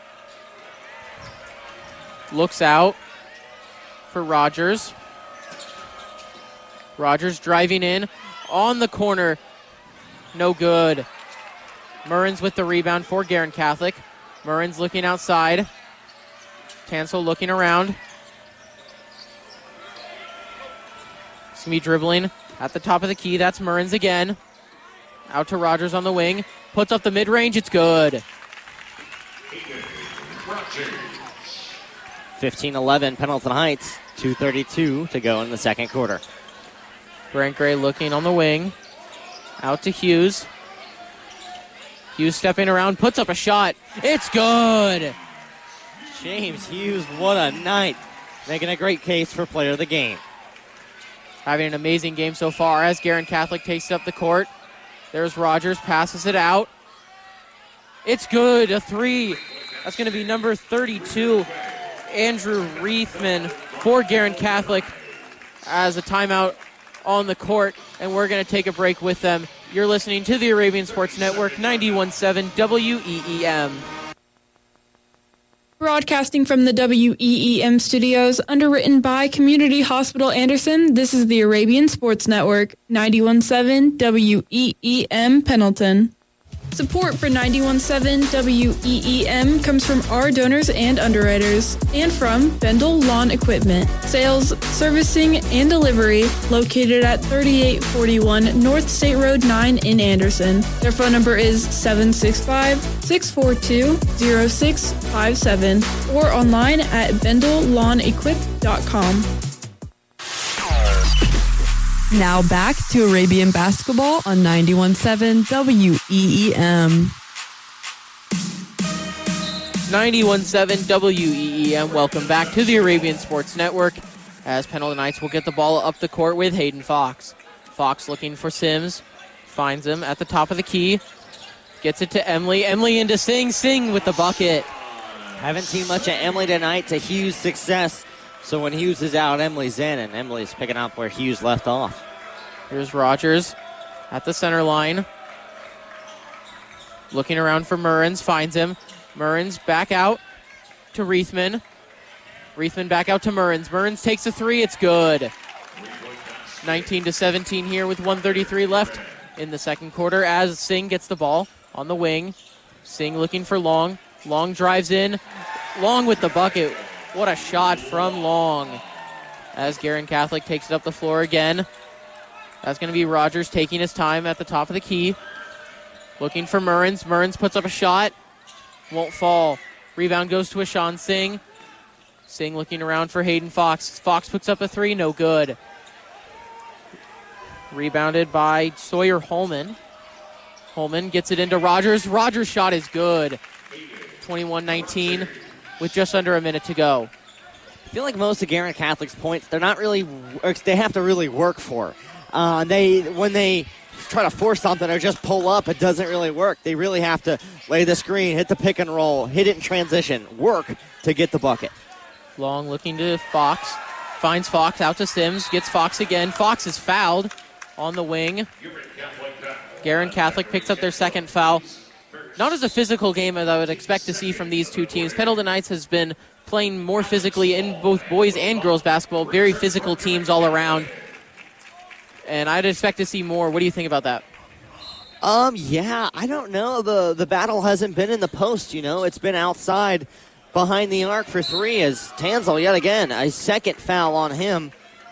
Looks out for Rogers. Rogers driving in on the corner. No good. Murrins with the rebound for Garin Catholic. Murrins looking outside. Tansel looking around. He's going to be dribbling at the top of the key. That's Murrins again. Out to Rogers on the wing. Puts up the mid-range. It's good. 15-11 Pendleton Heights. 2:32 to go in the second quarter. Brant Gray looking on the wing. Out to Hughes. Hughes stepping around, puts up a shot. It's good. James Hughes, what a night. Making a great case for player of the game. Having an amazing game so far as Garin Catholic takes it up the court. There's Rogers, passes it out. It's good, a three. That's going to be number 32, Andrew Reithman for Garin Catholic, as a timeout on the court, and we're going to take a break with them. You're listening to the Arabian Sports Network, 91.7 WEEM. Broadcasting from the WEEM studios, underwritten by Community Hospital Anderson, this is the Arabian Sports Network, 91.7 WEEM Pendleton. Support for 91.7 WEEM comes from our donors and underwriters, and from Bendel Lawn Equipment, sales, servicing, and delivery, located at 3841 North State Road 9 in Anderson. Their phone number is 765-642-0657 or online at bendellawnequip.com. Now back to Arabian basketball on 91.7 WEEM. 91.7 WEEM. Welcome back to the Arabian Sports Network, as Pendleton Knights will get the ball up the court with Hayden Fox. Fox looking for Sims. Finds him at the top of the key. Gets it to Emily. Emily into Singh. Singh with the bucket. Haven't seen much of Emily tonight to Hughes' success. So when Hughes is out, Emily's in, and Emily's picking up where Hughes left off. Here's Rogers at the center line. Looking around for Murrins, finds him. Murrins back out to Reithman. Reithman back out to Murrins. Murrins takes a three, it's good. 19-17 here with 1:33 left in the second quarter, as Singh gets the ball on the wing. Singh looking for Long. Long drives in. Long with the bucket. What a shot from Long, as Garin Catholic takes it up the floor again. That's going to be Rogers taking his time at the top of the key. Looking for Murrins. Murrins puts up a shot. Won't fall. Rebound goes to Ashan Singh. Singh looking around for Hayden Fox. Fox puts up a three. No good. Rebounded by Sawyer Holman. Holman gets it into Rogers. Rogers' shot is good. 21-19 with just under a minute to go. I feel like most of Guerin Catholic's points, they have to really work for. When they try to force something or just pull up, it doesn't really work. They really have to lay the screen, hit the pick and roll, hit it in transition, work to get the bucket. Long looking to Fox. Finds Fox out to Sims. Gets Fox again. Fox is fouled on the wing. Guerin Catholic picks up their second foul. Not as a physical game as I would expect to see from these two teams. Pendleton Knights has been playing more physically in both boys and girls basketball. Very physical teams all around. And I'd expect to see more. What do you think about that? Yeah, I don't know. The battle hasn't been in the post, It's been outside behind the arc for three as Tanzel, yet again, a second foul on him.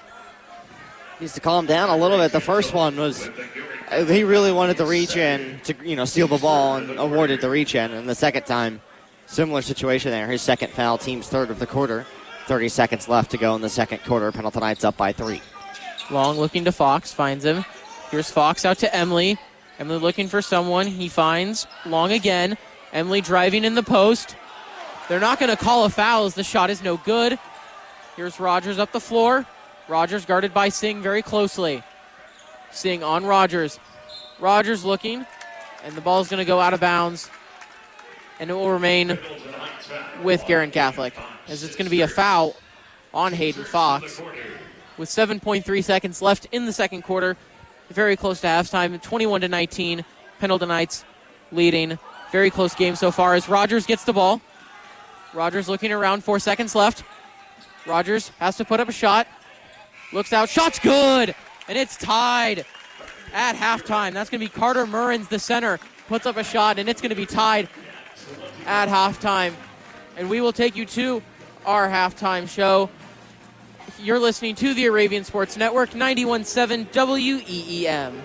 Needs to calm down a little bit. The first one was, he really wanted the reach in to, steal the ball and awarded the reach in. And the second time, similar situation there. His second foul, team's third of the quarter. 30 seconds left to go in the second quarter. Pendleton Knights up by 3. Long looking to Fox, finds him. Here's Fox out to Emily. Emily looking for someone. He finds Long again. Emily driving in the post. They're not going to call a foul as the shot is no good. Here's Rogers up the floor. Rogers guarded by Singh very closely. Singh on Rogers. Rogers looking, and the ball is going to go out of bounds, and it will remain with Guerin Catholic, as it's going to be a foul on Hayden Fox. With 7.3 seconds left in the second quarter, very close to halftime, 21-19. Pendleton Knights leading. Very close game so far as Rogers gets the ball. Rogers looking around, 4 seconds left. Rogers has to put up a shot. Looks out, shot's good! And it's tied at halftime. That's going to be Carter Murrins, the center, puts up a shot, and it's going to be tied at halftime. And we will take you to our halftime show. You're listening to the Arabian Sports Network, 91.7 WEEM.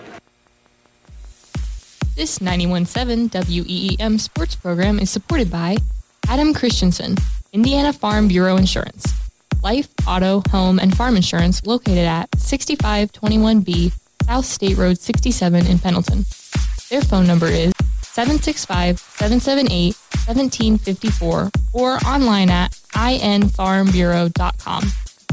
This 91.7 WEEM sports program is supported by Adam Christensen, Indiana Farm Bureau Insurance. Life, auto, home, and farm insurance located at 6521B South State Road 67 in Pendleton. Their phone number is 765-778-1754 or online at infarmbureau.com.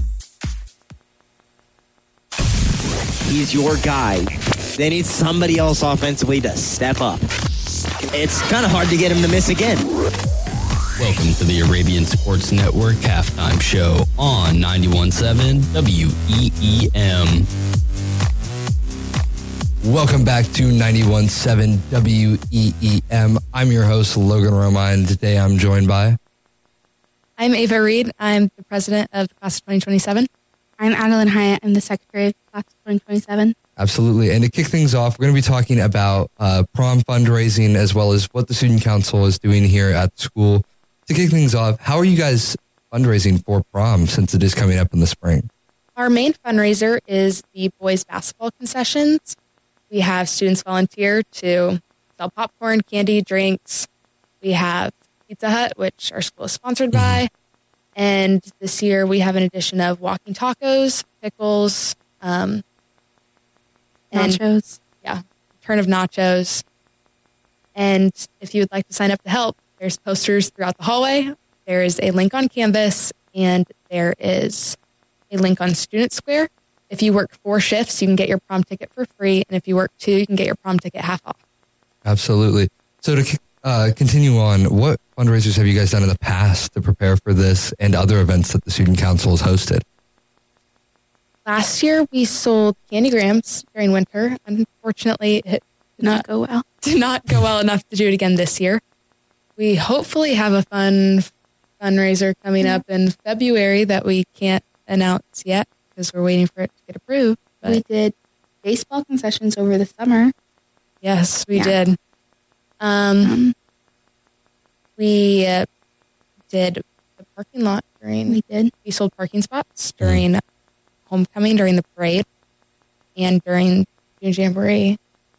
He's your guy. They need somebody else offensively to step up. It's kind of hard to get him to miss again. Welcome to the Arabian Sports Network halftime show on 91.7 WEEM. Welcome back to 91.7 WEEM. I'm your host, Logan Roma, and today I'm joined by... I'm Ava Reed. I'm the president of the class of 2027. I'm Adeline Hyatt. I'm the secretary of the class of 2027. Absolutely. And to kick things off, we're going to be talking about prom fundraising as well as what the student council is doing here at the school. To kick things off, how are you guys fundraising for prom since it is coming up in the spring? Our main fundraiser is the boys basketball concessions. We have students volunteer to sell popcorn, candy, drinks. We have Pizza Hut, which our school is sponsored by. And this year we have an addition of walking tacos, pickles, and nachos. Yeah, turn of nachos. And if you would like to sign up to help, there's posters throughout the hallway. There is a link on Canvas, and there is a link on Student Square. If you work 4 shifts, you can get your prom ticket for free. And if you work 2, you can get your prom ticket half off. Absolutely. So to continue on, what fundraisers have you guys done in the past to prepare for this and other events that the Student Council has hosted? Last year, we sold candy grams during winter. Unfortunately, it did not go well enough to do it again this year. We hopefully have a fun fundraiser coming up in February that we can't announce yet because we're waiting for it to get approved. But we did baseball concessions over the summer. Yes, we did. We did the parking lot we sold parking spots during homecoming, during the parade, and during June Jamboree.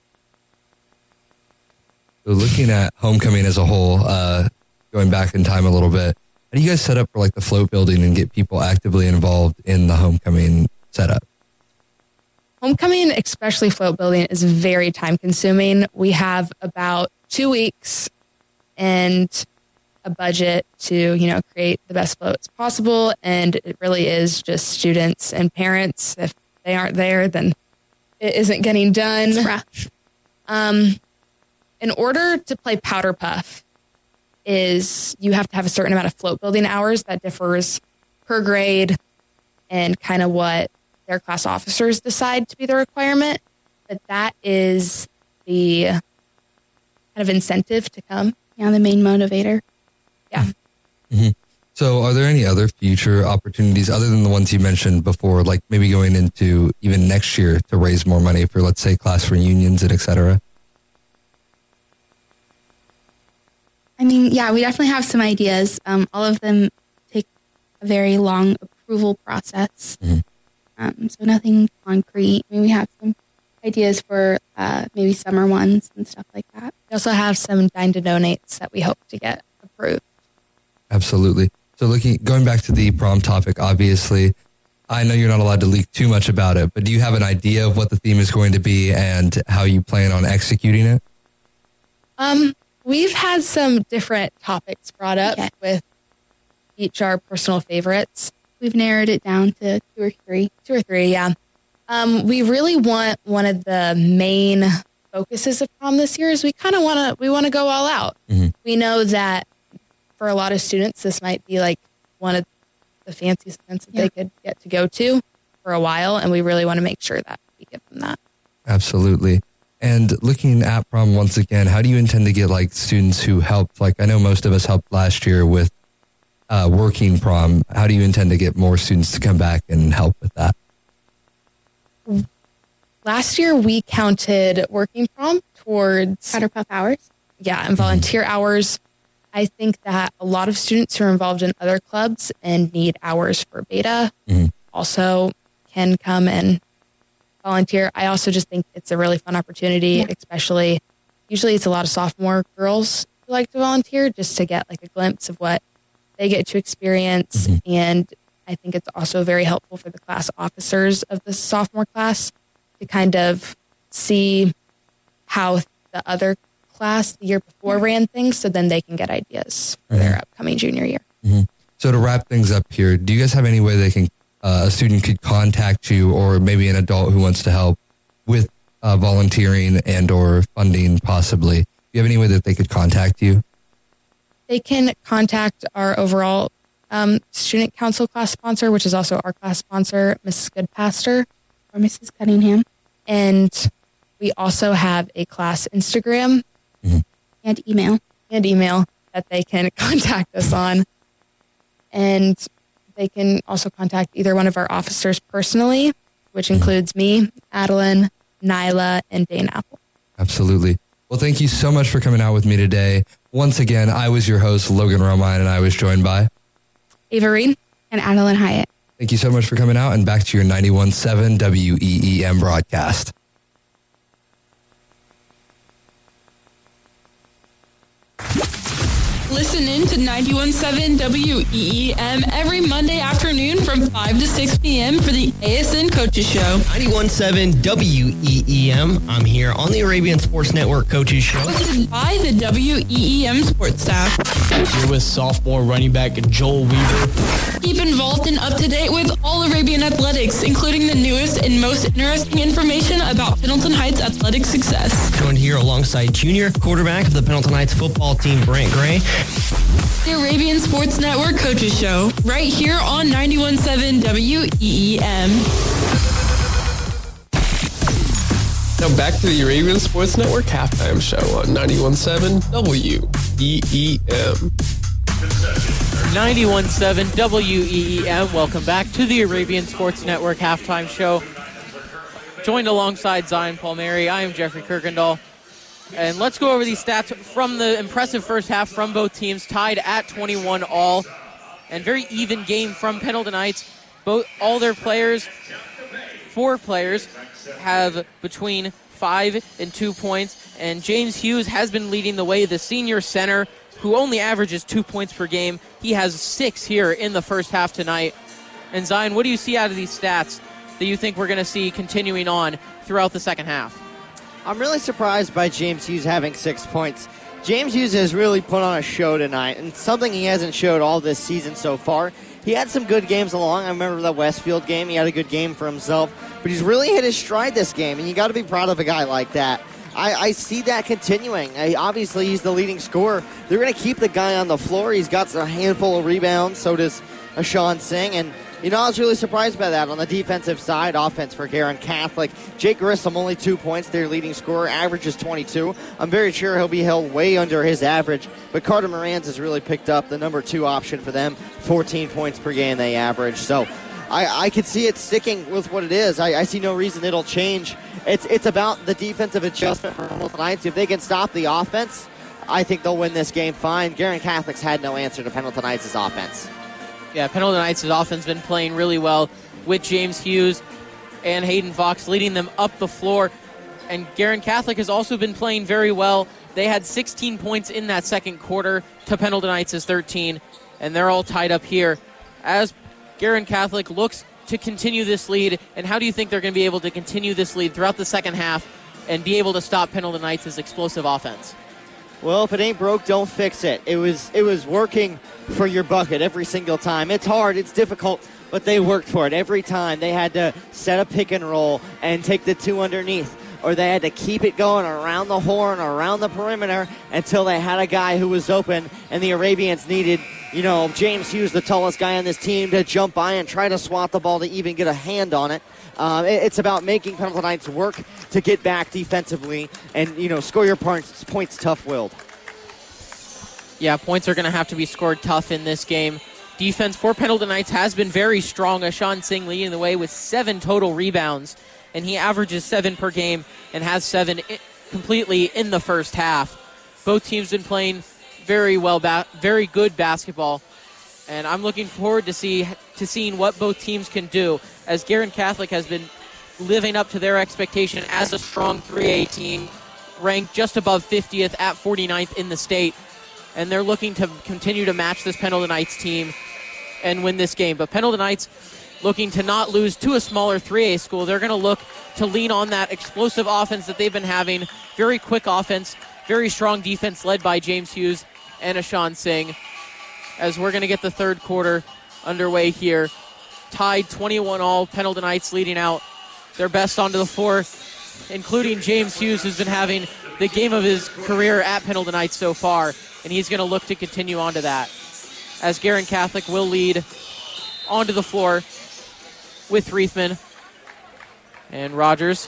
So looking at homecoming as a whole, going back in time a little bit, how do you guys set up for like the float building and get people actively involved in the homecoming setup? Homecoming, especially float building, is very time consuming. We have about 2 weeks and a budget to, create the best floats possible. And it really is just students and parents. If they aren't there, then it isn't getting done. It's rough. In order to play Powder Puff, you have to have a certain amount of float building hours that differs per grade and kind of what their class officers decide to be the requirement. But that is the kind of incentive to come. Yeah, the main motivator. Yeah. Mm-hmm. So are there any other future opportunities other than the ones you mentioned before, like maybe going into even next year to raise more money for, let's say, class reunions and et cetera? I mean, yeah, we definitely have some ideas. All of them take a very long approval process. Mm-hmm. So nothing concrete. I mean, we have some ideas for maybe summer ones and stuff like that. We also have some Dine to Donates that we hope to get approved. Absolutely. So going back to the prom topic, obviously, I know you're not allowed to leak too much about it, but do you have an idea of what the theme is going to be and how you plan on executing it? We've had some different topics brought up with each our personal favorites. We've narrowed it down to 2 or 3. 2 or 3, yeah. We really want one of the main focuses of prom this year is we want to go all out. Mm-hmm. We know that for a lot of students, this might be like one of the fanciest events that they could get to go to for a while, and we really want to make sure that we give them that. Absolutely. And looking at prom once again, how do you intend to get students who helped? I know most of us helped last year with working prom. How do you intend to get more students to come back and help with that? Last year, we counted working prom towards Powder Puff hours. Yeah, and volunteer hours. I think that a lot of students who are involved in other clubs and need hours for beta also can come and volunteer. I also just think it's a really fun opportunity, especially usually it's a lot of sophomore girls who like to volunteer just to get a glimpse of what they get to experience. And I think it's also very helpful for the class officers of the sophomore class to kind of see how the other class the year before ran things, so then they can get ideas for their upcoming junior year. Mm-hmm. So to wrap things up here, do you guys have any way they can a student could contact you, or maybe an adult who wants to help with volunteering and or funding possibly? Do you have any way that they could contact you? They can contact our overall student council class sponsor, which is also our class sponsor, Mrs. Goodpaster or Mrs. Cunningham. And we also have a class Instagram and email that they can contact us on. And they can also contact either one of our officers personally, which includes me, Adeline, Nyla, and Dane Apple. Absolutely. Well, thank you so much for coming out with me today. Once again, I was your host, Logan Romine, and I was joined by Ava Reed and Adeline Hyatt. Thank you so much for coming out, and back to your 91.7 WEEM broadcast. Listen in to 91.7 WEEM every Monday afternoon from 5 to 6 p.m. for the ASN Coaches Show. 91.7 WEEM. I'm here on the Arabian Sports Network Coaches Show. Hosted by the WEEM sports staff. Here with sophomore running back Joel Weaver. Keep involved and up to date with all Arabian athletics, including the newest and most interesting information about Pendleton Heights athletic success. Joined here alongside junior quarterback of the Pendleton Heights football team, Brant Gray. The Arabian Sports Network Coaches Show, right here on 91.7 WEEM. Now back to the Arabian Sports Network halftime show on 91.7 WEEM. 91.7 WEEM. Welcome back to the Arabian Sports Network halftime show. Joined alongside Zion Palmieri, I am Jeffrey Kirkendall. And let's go over these stats from the impressive first half from both teams, tied at 21 all. And very even game from Pendleton Heights. All their players, 4 players, have between 5 and 2 points. And James Hughes has been leading the way, the senior center, who only averages 2 points per game. He has 6 here in the first half tonight. And Zion, what do you see out of these stats? that you think we're going to see continuing on throughout the second half? I'm really surprised by James Hughes having 6 points. James Hughes has really put on a show tonight, and something he hasn't showed all this season so far. He had some good games along. I remember the Westfield game. He had a good game for himself. But he's really hit his stride this game, and you got to be proud of a guy like that. I see that continuing. Obviously, he's the leading scorer. They're going to keep the guy on the floor. He's got a handful of rebounds. So does Ashawn Singh. And, I was really surprised by that on the defensive side. Offense for Garin Catholic. Jake Grissom, only 2 points, their leading scorer. Average is 22. I'm very sure he'll be held way under his average. But Carter Morans has really picked up the number 2 option for them. 14 points per game they average. So I could see it sticking with what it is. I see no reason it'll change. It's about the defensive adjustment for Hamilton Heights. If they can stop the offense, I think they'll win this game fine. Garin Catholic's had no answer to Pendleton Heights' offense. Yeah, Pendleton Heights' offense been playing really well with James Hughes and Hayden Fox leading them up the floor. And Garin Catholic has also been playing very well. They had 16 points in that second quarter to Pendleton Heights' 13, and they're all tied up here as Garin Catholic looks to continue this lead. And how do you think they're going to be able to continue this lead throughout the second half and be able to stop Pendleton Heights' explosive offense? Well, if it ain't broke, don't fix it. It was working for your bucket every single time. It's hard, it's difficult, but they worked for it every time. They had to set a pick and roll and take the 2 underneath, or they had to keep it going around the horn, around the perimeter, until they had a guy who was open, and the Arabians needed, James Hughes, the tallest guy on this team, to jump by and try to swat the ball to even get a hand on it. It's about making Pendleton Heights work to get back defensively and, score your points tough-willed. Yeah, points are going to have to be scored tough in this game. Defense for Pendleton Heights has been very strong. Ashawn Singh leading the way with 7 total rebounds, and he averages 7 per game and has 7 completely in the first half. Both teams been playing very well, very good basketball, and I'm looking forward to seeing what both teams can do, as Garin Catholic has been living up to their expectation as a strong 3A team, ranked just above 50th at 49th in the state, and they're looking to continue to match this Pendleton Heights team and win this game. But Pendleton Heights looking to not lose to a smaller 3A school. They're going to look to lean on that explosive offense that they've been having, very quick offense, very strong defense led by James Hughes and Ashawn Singh, as we're going to get the third quarter underway here. Tied 21-all, Pendleton Heights leading out their best onto the floor, including James Hughes, who's been having the game of his career at Pendleton Heights so far, and he's going to look to continue on to that, as Garin Catholic will lead onto the floor with Reithman. And Rogers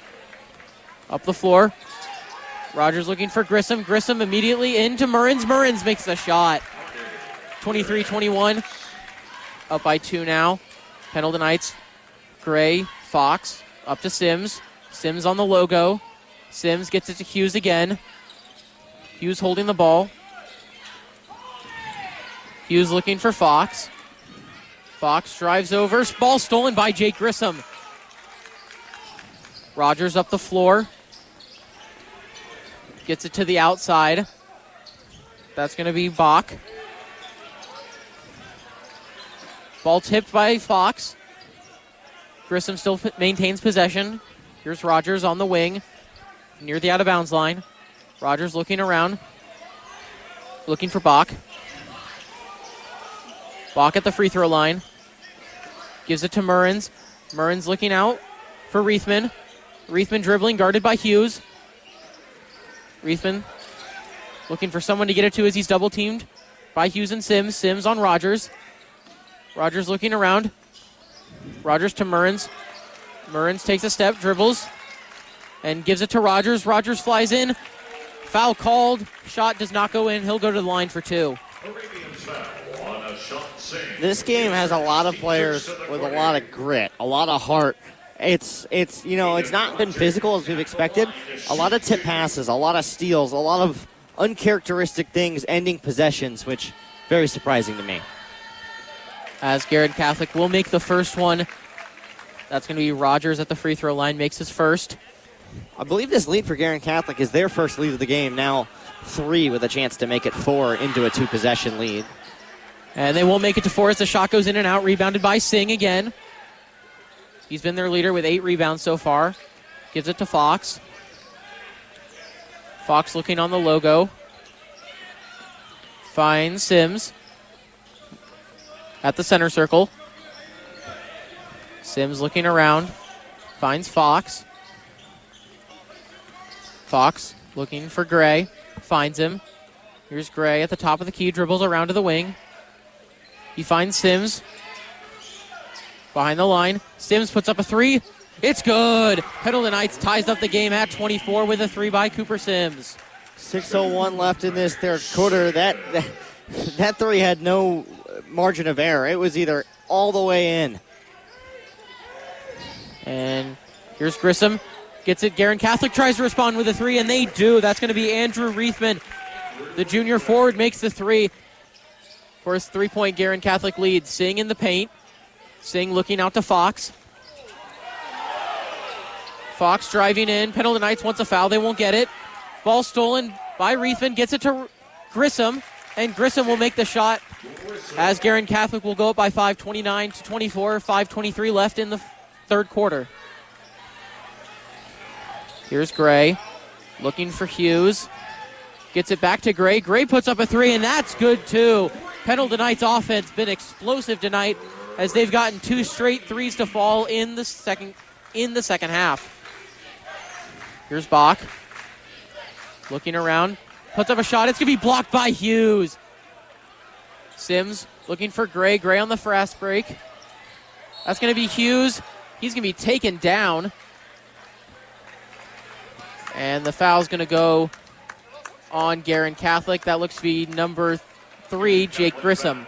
up the floor. Rogers looking for Grissom. Grissom immediately into Murrins. Murrins makes the shot. 23-21. Up by 2 now. Pendleton Heights. Gray, Fox, up to Sims. Sims on the logo. Sims gets it to Hughes again. Hughes holding the ball. Hughes looking for Fox. Fox drives over. Ball stolen by Jake Grissom. Rogers up the floor. Gets it to the outside. That's going to be Bach. Ball tipped by Fox. Grissom still maintains possession. Here's Rogers on the wing, near the out-of-bounds line. Rogers looking around, looking for Bach. Bach at the free throw line. Gives it to Murrins. Murrins looking out for Reithman. Reithman dribbling, guarded by Hughes. Reithman looking for someone to get it to as he's double-teamed by Hughes and Sims. Sims on Rogers. Rogers looking around. Rogers to Murrins. Murrins takes a step, dribbles, and gives it to Rogers. Rogers flies in. Foul called. Shot does not go in. He'll go to the line for 2. This game has a lot of players with a lot of grit, a lot of heart. It's not been physical as we've expected. A lot of tip passes, a lot of steals, a lot of uncharacteristic things ending possessions, which very surprising to me. As Garin Catholic will make the first one. That's going to be Rogers at the free throw line, makes his first. I believe this lead for Garin Catholic is their first lead of the game, now 3 with a chance to make it 4 into a 2-possession lead. And they won't make it to 4 as the shot goes in and out, rebounded by Singh again. He's been their leader with 8 rebounds so far. Gives it to Fox. Fox looking on the logo. Finds Sims at the center circle. Sims looking around. Finds Fox. Fox looking for Gray. Finds him. Here's Gray at the top of the key. Dribbles around to the wing. He finds Sims. Behind the line. Sims puts up a 3. It's good. Pendleton Heights ties up the game at 24 with a 3 by Cooper Sims. 6:01 left in this third quarter. That 3 had no margin of error. It was either all the way in. And here's Grissom. Gets it. Guerin Catholic tries to respond with a 3, and they do. That's going to be Andrew Reithman. The junior forward makes the 3 for his 3-point Guerin Catholic lead. Singh in the paint. Singh looking out to Fox. Fox driving in. Pendleton Heights wants a foul. They won't get it. Ball stolen by Reithman. Gets it to Grissom. And Grissom will make the shot as Guerin Catholic will go up by 5, 29-24. 5:23 left in the third quarter. Here's Gray. Looking for Hughes. Gets it back to Gray. Gray puts up a 3, and that's good too. Pendleton Heights offense been explosive tonight as they've gotten 2 straight 3s to fall in the second half. Here's Bach. Looking around. Puts up a shot. It's going to be blocked by Hughes. Sims looking for Gray. Gray on the fast break. That's going to be Hughes. He's going to be taken down. And the foul's going to go on Guerin Catholic. That looks to be number 3, Jake Grissom.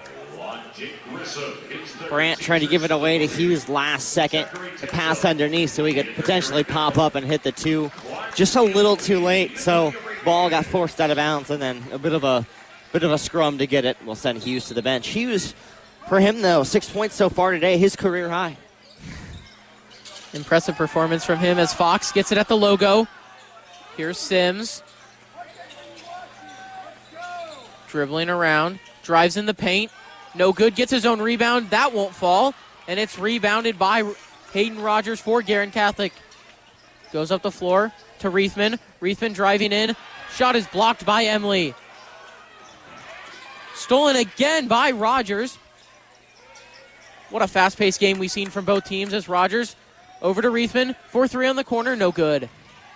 Brandt trying to give it away to Hughes last second. The pass underneath so he could potentially pop up and hit the 2. Just a little too late, so ball got forced out of bounds, and then a bit of a scrum to get it. We'll send Hughes to the bench. Hughes, for him though, 6 points so far today, his career high. Impressive performance from him as Fox gets it at the logo. Here's Sims. Dribbling around. Drives in the paint. No good. Gets his own rebound. That won't fall. And it's rebounded by Hayden Rogers for Guerin Catholic. Goes up the floor to Reithman. Reithman driving in. Shot is blocked by Emily. Stolen again by Rogers. What a fast-paced game we've seen from both teams as Rogers over to Reithman. 4-3 on the corner. No good.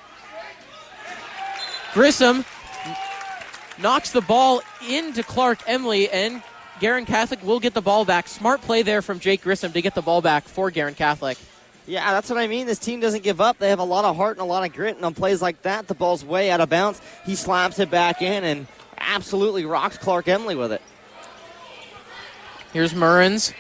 Grissom knocks the ball into Clark Emily, and Guerin Catholic will get the ball back. Smart play there from Jake Grissom to get the ball back for Guerin Catholic. Yeah, that's what I mean. This team doesn't give up. They have a lot of heart and a lot of grit, and on plays like that, the ball's way out of bounds. He slaps it back in and absolutely rocks Clark Emily with it. Here's Murrens.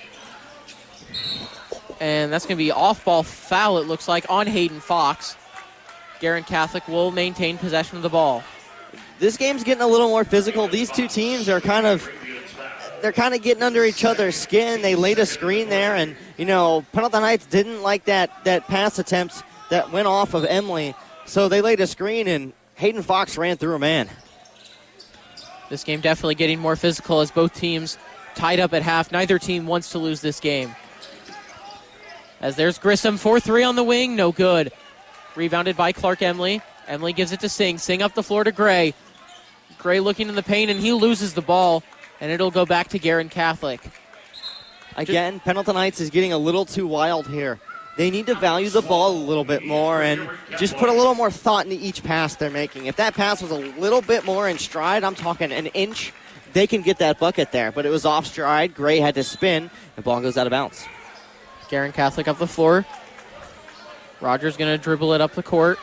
And that's going to be off-ball foul, it looks like, on Hayden Fox. Guerin Catholic will maintain possession of the ball. This game's getting a little more physical. These two teams are kind of getting under each other's skin. They laid a screen there, and, Pendleton Heights didn't like that pass attempt that went off of Emily. So they laid a screen, and Hayden Fox ran through a man. This game definitely getting more physical as both teams tied up at half. Neither team wants to lose this game. As there's Grissom, 4-3 on the wing, no good. Rebounded by Clark Emily. Emily gives it to Singh. Singh up the floor to Gray. Gray looking in the paint, and he loses the ball, and it'll go back to Guerin Catholic. Again, Pendleton Heights is getting a little too wild here. They need to value the ball a little bit more and just put a little more thought into each pass they're making. If that pass was a little bit more in stride, I'm talking an inch, they can get that bucket there. But it was off stride. Gray had to spin. The ball goes out of bounds. Guerin Catholic up the floor. Rogers going to dribble it up the court.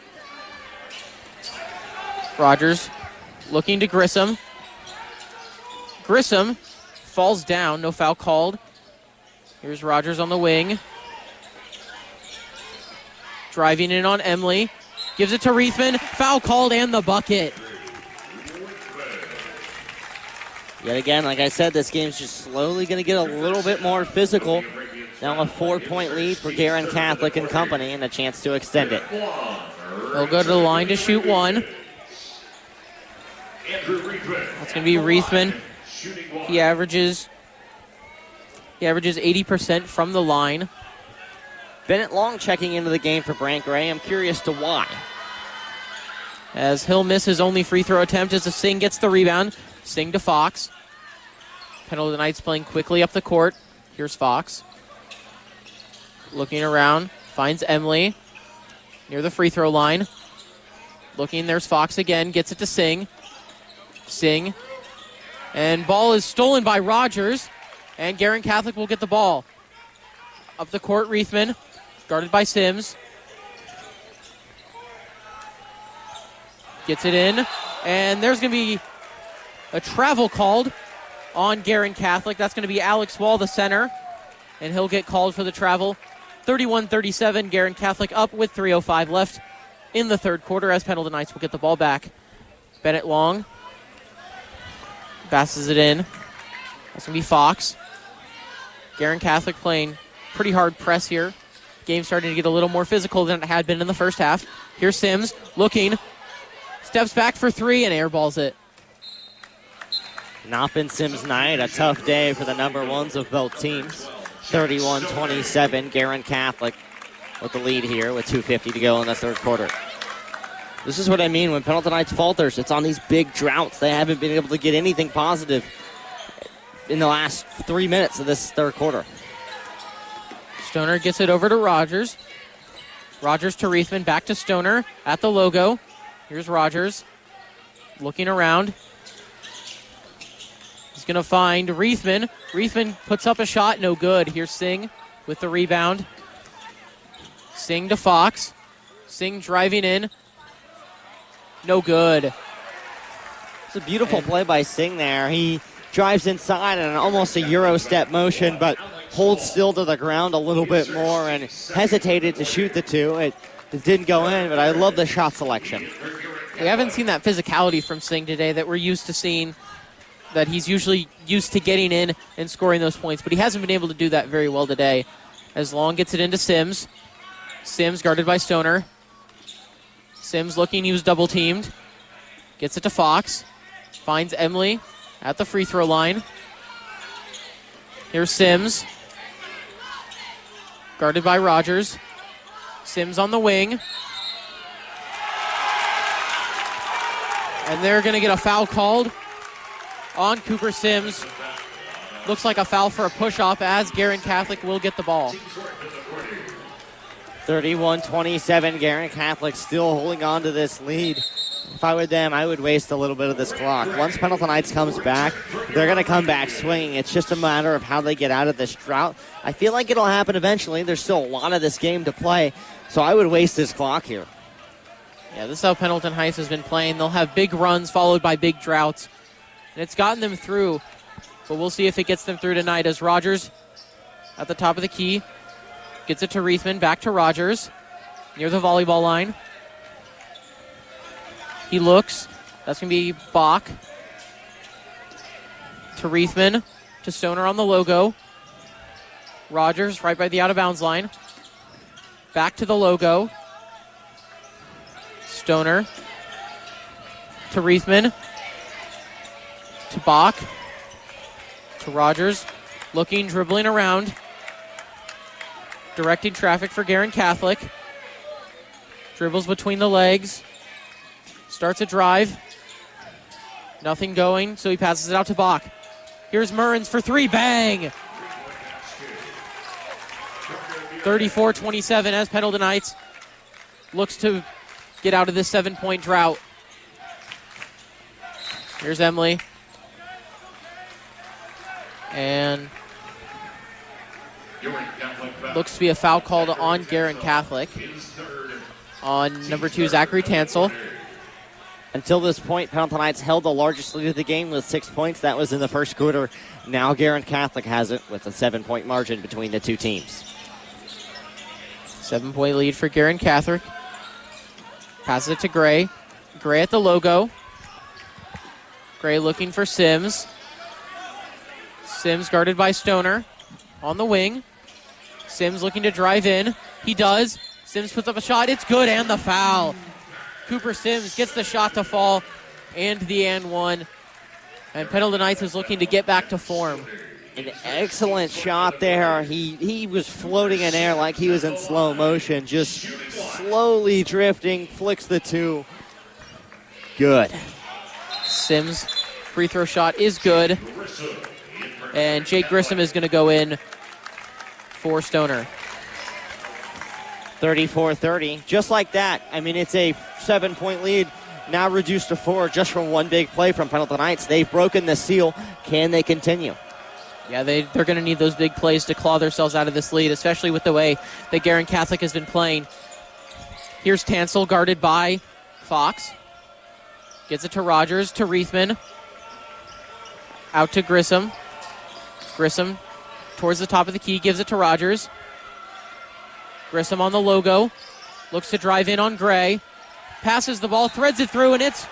Rogers looking to Grissom. Grissom falls down. No foul called. Here's Rogers on the wing. Driving in on Emily. Gives it to Reithman. Foul called and the bucket. Yet again, like I said, this game's just slowly going to get a little bit more physical. Now a 4-point lead for Guerin Catholic and company and a chance to extend it. They'll go to the line to shoot one. That's going to be Reithman. He averages 80% from the line. Bennett Long checking into the game for Brant Gray. I'm curious to why. As he'll miss his only free throw attempt as Singh gets the rebound. Singh to Fox. Pendleton Knights playing quickly up the court. Here's Fox. Looking around. Finds Emily near the free throw line. Looking, there's Fox again. Gets it to Singh. Singh. And ball is stolen by Rogers. And Guerin Catholic will get the ball. Up the court, Reithman. Guarded by Sims. Gets it in. And there's going to be a travel called on Guerin Catholic. That's going to be Alex Wall, the center. And he'll get called for the travel. 31-37, Guerin Catholic up with 3:05 left in the third quarter as Pendleton Knights will get the ball back. Bennett Long passes it in. That's going to be Fox. Guerin Catholic playing pretty hard press here. Game starting to get a little more physical than it had been in the first half. Here's Sims looking. Steps back for three and airballs it. Not been Sims' night. A tough day for the number ones of both teams. 31-27, Guerin Catholic with the lead here with 2:50 to go in the third quarter. This is what I mean when Pendleton Knights falters. It's on these big droughts. They haven't been able to get anything positive in the last 3 minutes of this third quarter. Stoner gets it over to Rogers. Rogers to Reithman, back to Stoner at the logo. Here's Rogers looking around. He's going to find Reithman. Reithman puts up a shot, no good. Here's Singh with the rebound. Singh to Fox. Singh driving in. No good. It's a beautiful play by Singh there. He drives inside in almost a Euro step motion, but holds still to the ground a little bit more and hesitated to shoot the two. It didn't go in, but I love the shot selection. We haven't seen that physicality from Singh today that we're used to seeing, that he's usually used to getting in and scoring those points, but he hasn't been able to do that very well today. As Long gets it into Sims. Sims guarded by Stoner. Sims looking, he was double teamed. Gets it to Fox. Finds Emily at the free throw line. Here's Sims. Guarded by Rogers. Sims on the wing. And they're going to get a foul called on Cooper Sims. Looks like a foul for a push-off as Guerin Catholic will get the ball. 31-27, Guerin Catholic still holding on to this lead. If I were them, I would waste a little bit of this clock. Once Pendleton Knights comes back, they're going to come back swinging. It's just a matter of how they get out of this drought. I feel like it'll happen eventually. There's still a lot of this game to play, so I would waste this clock here. Yeah, this is how Pendleton Heights has been playing. They'll have big runs followed by big droughts. And it's gotten them through, but we'll see if it gets them through tonight as Rogers at the top of the key. Gets it to Reithman, back to Rogers, near the volleyball line. He looks. That's going to be Bach. To Reithman, to Stoner on the logo. Rogers right by the out-of-bounds line. Back to the logo. Stoner. To Reithman. To Bach. To Rogers. Looking, dribbling around. Directing traffic for Guerin Catholic. Dribbles between the legs. Starts a drive. Nothing going, so he passes it out to Bach. Here's Murrins for three. Bang! 34-27 as Pendleton Knights looks to get out of this 7-point drought. Here's Emily. And looks to be a foul called on Guerin Catholic. On number 2, Zachary Tansel. Until this point, Pendleton Knights held the largest lead of the game with 6 points. That was in the first quarter. Now Guerin Catholic has it with a 7-point margin between the two teams. 7-point lead for Guerin Catholic. Passes it to Gray. Gray at the logo. Gray looking for Sims. Sims guarded by Stoner on the wing. Sims looking to drive in. He does. Sims puts up a shot. It's good, and the foul. Cooper Sims gets the shot to fall and the and one. And Pendleton Knights is looking to get back to form. An excellent shot there. He was floating in air like he was in slow motion, just slowly drifting, flicks the two. Good. Sims' free throw shot is good. And Jake Grissom is going to go in for Stoner. 34-30. Just like that. I mean, it's a 7-point lead, now reduced to 4 just from one big play from Pendleton Heights. They've broken the seal. Can they continue? Yeah, they're going to need those big plays to claw themselves out of this lead, especially with the way that Guerin Catholic has been playing. Here's Tansel, guarded by Fox. Gets it to Rogers, to Reithman. Out to Grissom. Grissom towards the top of the key, gives it to Rogers. Grissom on the logo. Looks to drive in on Gray. Passes the ball, threads it through, and it's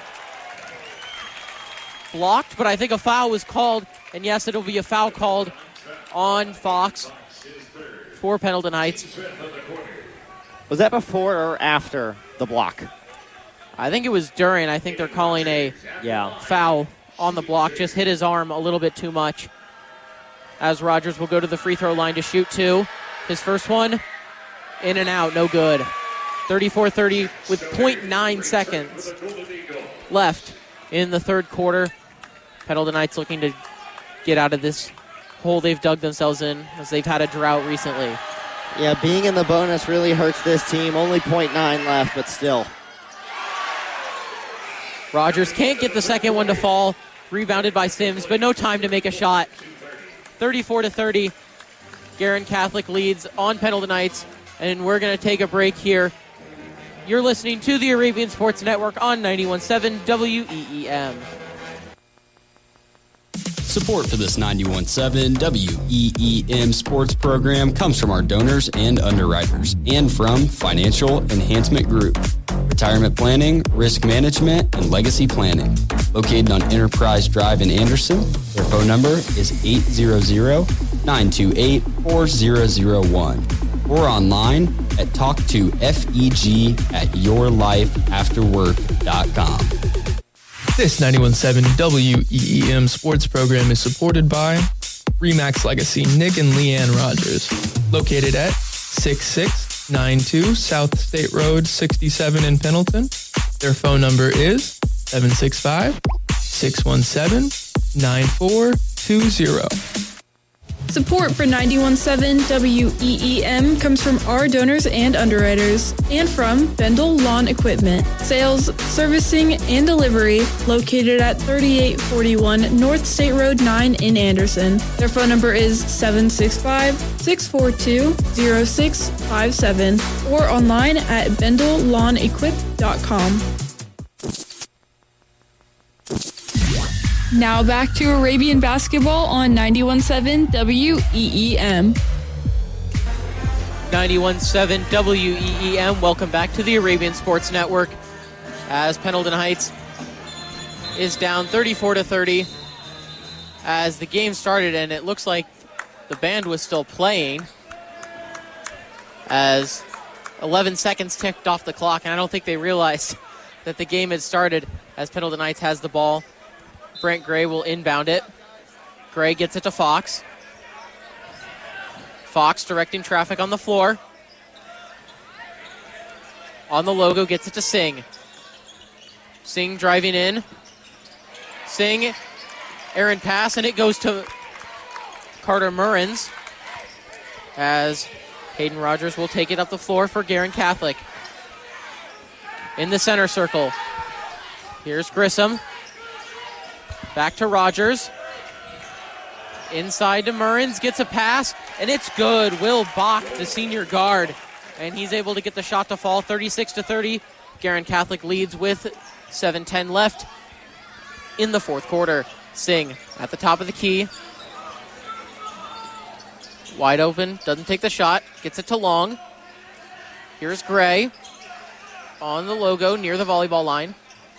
blocked, but I think a foul was called. And yes, it'll be a foul called on Fox for Pendleton Heights. Was that before or after the block? I think it was during. I think they're calling a foul on the block. Just hit his arm a little bit too much. As Rogers will go to the free throw line to shoot two. His first one, in and out, no good. 34-30 with 0.9 seconds left in the third quarter. Pendleton Heights looking to get out of this hole they've dug themselves in as they've had a drought recently. Yeah, being in the bonus really hurts this team. Only 0.9 left, but still. Rogers can't get the second one to fall. Rebounded by Sims, but no time to make a shot. 34-30. Guerin Catholic leads on Pendleton Heights, and we're going to take a break here. You're listening to the Arabian Sports Network on 91.7 WEEM. Support for this 91.7 WEEM sports program comes from our donors and underwriters and from Financial Enhancement Group, retirement planning, risk management, and legacy planning. Located on Enterprise Drive in Anderson, their phone number is 800-928-4001 or online at talktofeg@yourlifeafterwork.com. This 91.7 WEEM sports program is supported by RE/MAX Legacy Nick and Leanne Rogers, located at 6692 South State Road 67 in Pendleton. Their phone number is 765-617-9420. Support for 91.7 WEEM comes from our donors and underwriters and from Bendel Lawn Equipment, sales, servicing, and delivery located at 3841 North State Road 9 in Anderson. Their phone number is 765-642-0657 or online at BendelLawnEquip.com. Now back to Arabian basketball on 91.7 WEEM. 91.7 WEEM. Welcome back to the Arabian Sports Network as Pendleton Heights is down 34-30 as the game started, and it looks like the band was still playing as 11 seconds ticked off the clock, and I don't think they realized that the game had started as Pendleton Heights has the ball. Brent Gray will inbound it. Gray gets it to Fox. Fox directing traffic on the floor. On the logo, gets it to Singh. Singh driving in. Singh, errant pass, and it goes to Carter Murrins as Hayden Rogers will take it up the floor for Guerin Catholic. In the center circle. Here's Grissom. Back to Rogers. Inside to Murrins. Gets a pass, and it's good. Will Bach, the senior guard, and he's able to get the shot to fall. 36-30. Guerin Catholic leads with 7:10 left in the fourth quarter. Singh at the top of the key. Wide open. Doesn't take the shot. Gets it to Long. Here's Gray on the logo near the volleyball line.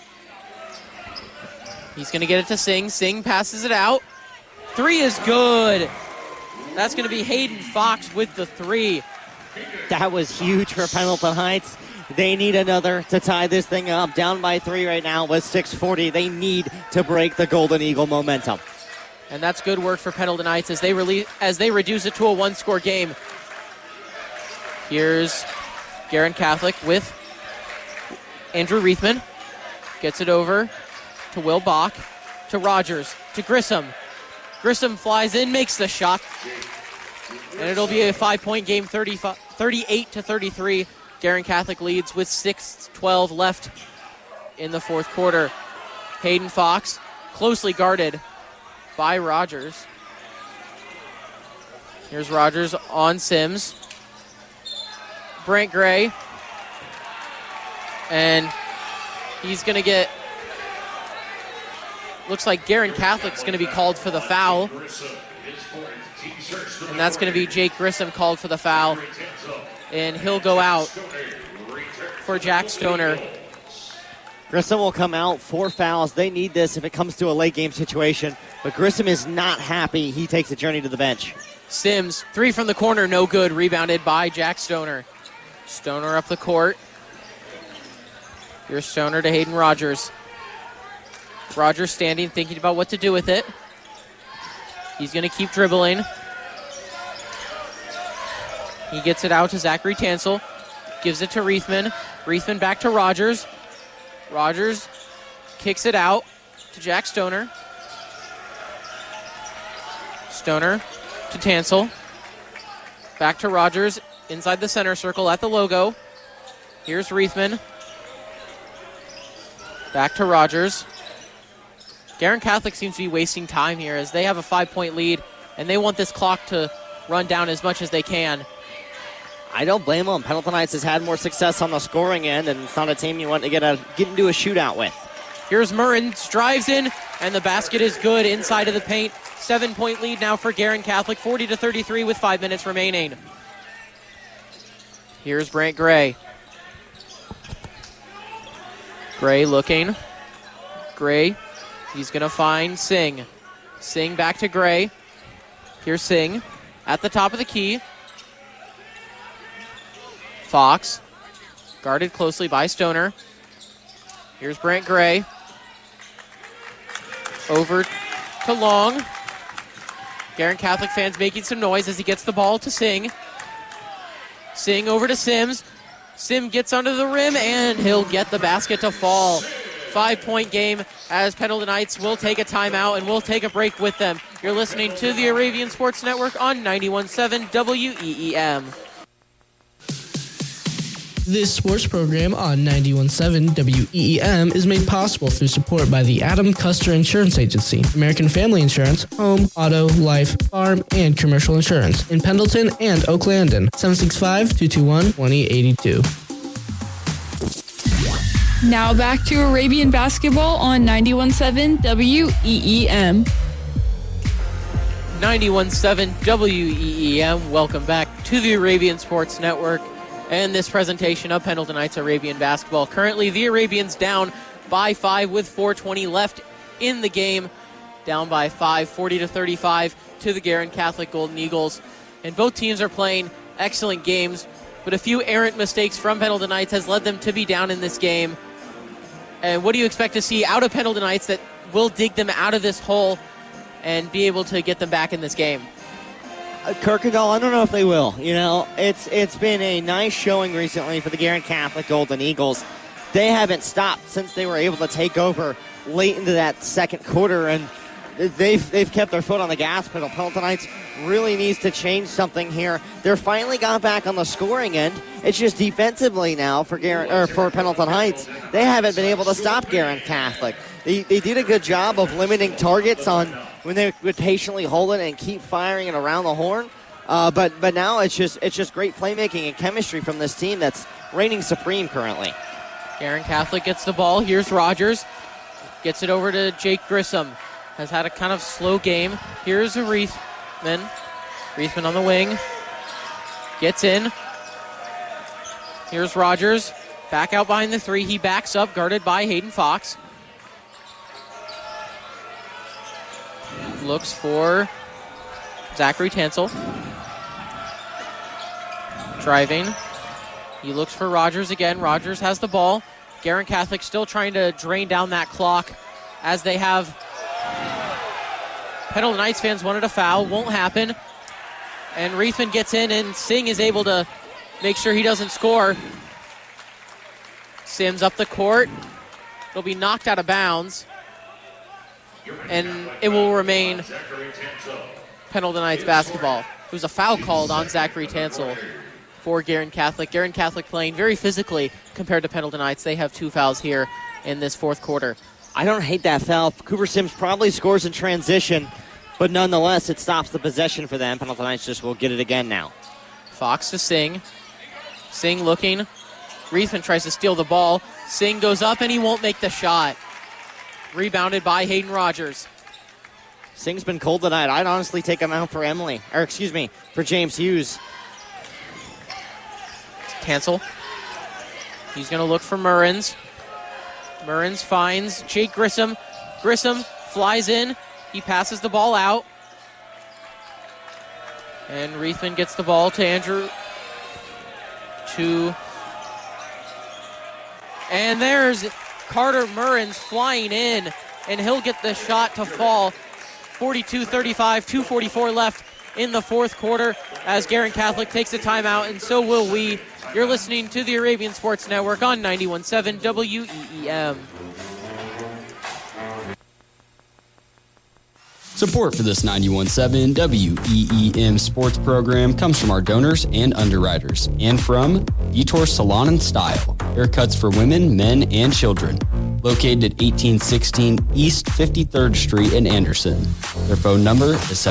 He's going to get it to Singh. Singh passes it out. Three is good. That's going to be Hayden Fox with the three. That was huge for Pendleton Heights. They need another to tie this thing up. Down by 3 right now with 6:40. They need to break the Golden Eagle momentum. And that's good work for Pendleton Heights as they reduce it to a one-score game. Here's Guerin Catholic with Andrew Reithman. Gets it over to Will Bach, to Rogers, to Grissom. Grissom flies in, makes the shot. And it'll be a 5-point game, 38-33. Guerin Catholic leads with 6:12 left in the fourth quarter. Hayden Fox closely guarded by Rogers. Here's Rogers on Sims. Brant Gray. And he's going to get, looks like Guerin Catholic's going to be called for the foul. And that's going to be Jake Grissom called for the foul. And he'll go out for Jack Stoner. Grissom will come out, 4 fouls. They need this if it comes to a late game situation. But Grissom is not happy. He takes a journey to the bench. Sims, 3 from the corner, no good. Rebounded by Jack Stoner. Stoner up the court. Here's Stoner to Hayden Rogers. Rogers standing, thinking about what to do with it. He's going to keep dribbling. He gets it out to Zachary Tansel. Gives it to Reithman. Reithman back to Rogers. Rogers kicks it out to Jack Stoner. Stoner to Tansel. Back to Rogers inside the center circle at the logo. Here's Reithman. Back to Rogers. Guerin Catholic seems to be wasting time here as they have a 5-point lead and they want this clock to run down as much as they can. I don't blame them. Pendleton Heights has had more success on the scoring end, and it's not a team you want to get into a shootout with. Here's Murrens, drives in, and the basket is good inside of the paint. 7-point lead now for Guerin Catholic, 40-33 with 5 minutes remaining. Here's Brant Gray. Gray looking. Gray, he's going to find Singh. Singh back to Gray. Here's Singh at the top of the key. Fox, guarded closely by Stoner. Here's Brant Gray. Over to Long. Guerin Catholic fans making some noise as he gets the ball to Singh. Singh over to Sims. Sim gets under the rim, and he'll get the basket to fall. 5-point game as Pendleton Heights will take a timeout, and we'll take a break with them. You're listening to the Arabian Sports Network on 91.7 WEEM. This sports program on 91.7 WEEM is made possible through support by the Adam Custer Insurance Agency, American Family Insurance, home, auto, life, farm, and commercial insurance in Pendleton and Oak Landon. 765-221-2082. Now back to Arabian basketball on 91.7 WEEM. 91.7 WEEM. Welcome back to the Arabian Sports Network and this presentation of Pendleton Heights Arabian basketball. Currently, the Arabians down by 5 with 4:20 left in the game. Down by 5, 40-35 to the Guerin Catholic Golden Eagles. And both teams are playing excellent games, but a few errant mistakes from Pendleton Heights has led them to be down in this game. And what do you expect to see out of Pendleton Heights that will dig them out of this hole and be able to get them back in this game? Kirkendall, I don't know if they will. You know, it's been a nice showing recently for the Guerin Catholic Golden Eagles. They haven't stopped since they were able to take over late into that second quarter, and they've kept their foot on the gas pedal. Pendleton Heights really needs to change something here. They're finally got back on the scoring end. It's just defensively now for Pendleton Heights. They haven't been able to stop Guerin Catholic. They did a good job of limiting targets on when they would patiently hold it and keep firing it around the horn. But now it's just great playmaking and chemistry from this team that's reigning supreme currently. Guerin Catholic gets the ball. Here's Rogers. Gets it over to Jake Grissom. Has had a kind of slow game. Here's a Reithman. Reithman on the wing. Gets in. Here's Rogers. Back out behind the three. He backs up, guarded by Hayden Fox. Looks for Zachary Tansel. Driving. He looks for Rogers again. Rogers has the ball. Guerin Catholic still trying to drain down that clock as they have Pendleton Knights fans wanted a foul. Won't happen. And Reithman gets in, and Singh is able to make sure he doesn't score. Sims up the court. It'll be knocked out of bounds. And it will remain Pendleton Knights basketball. It was a foul called on Zachary Tansel for Guerin Catholic. Guerin Catholic playing very physically compared to Pendleton Knights. They have 2 fouls here in this fourth quarter. I don't hate that foul. Cooper Sims probably scores in transition, but nonetheless, it stops the possession for them. Pendleton Knights just will get it again now. Fox to Singh. Singh looking. Reithman tries to steal the ball. Singh goes up, and he won't make the shot. Rebounded by Hayden Rogers. Singh's been cold tonight. I'd honestly take him out for for James Hughes. Tansel. He's going to look for Murrins. Murrins finds Jake Grissom. Grissom flies in. He passes the ball out. And Reithman gets the ball to Andrew. And there's Carter Murrins flying in, and he'll get the shot to fall. 42-35, 2:44 left in the fourth quarter as Guerin Catholic takes a timeout, and so will we. You're listening to the Arabian Sports Network on 91.7 WEEM. Support for this 91.7 WEEM sports program comes from our donors and underwriters, and from Detour Salon and Style, haircuts for women, men, and children. Located at 1816 East 53rd Street in Anderson. Their phone number is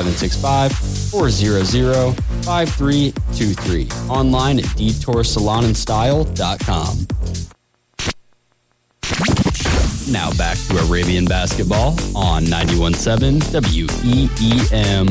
765-400-5323. Online at detoursalonandstyle.com. Now back to Arabian basketball on 91.7 WEEM.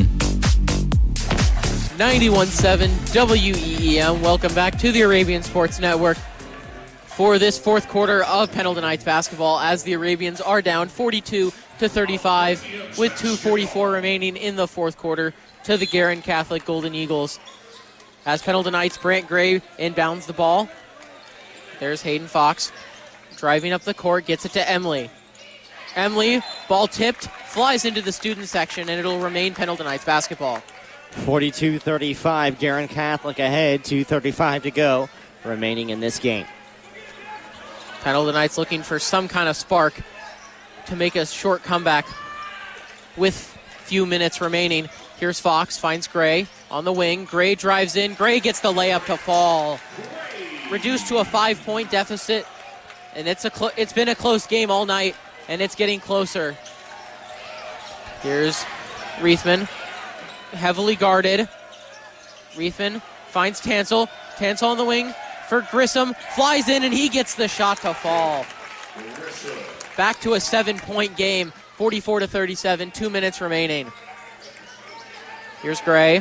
91.7 WEEM. Welcome back to the Arabian Sports Network for this fourth quarter of Pendleton Knights basketball as the Arabians are down 42-35 with 2:44 remaining in the fourth quarter to the Guerin Catholic Golden Eagles. As Pendleton Knights, Brant Gray inbounds the ball. There's Hayden Fox driving up the court, gets it to Emily. Emily, ball tipped, flies into the student section, and it'll remain Pendleton Knights basketball. 42-35, Guerin Catholic ahead, 2:35 to go, remaining in this game. Pendleton Knights looking for some kind of spark to make a short comeback with few minutes remaining. Here's Fox, finds Gray on the wing. Gray drives in. Gray gets the layup to fall. Reduced to a 5-point deficit, and it's been a close game all night, and it's getting closer. Here's Reithman, heavily guarded. Reithman finds Tansel. Tansel on the wing for Grissom. Flies in, and he gets the shot to fall. Back to a 7-point game, 44-37, 2 minutes remaining. Here's Gray.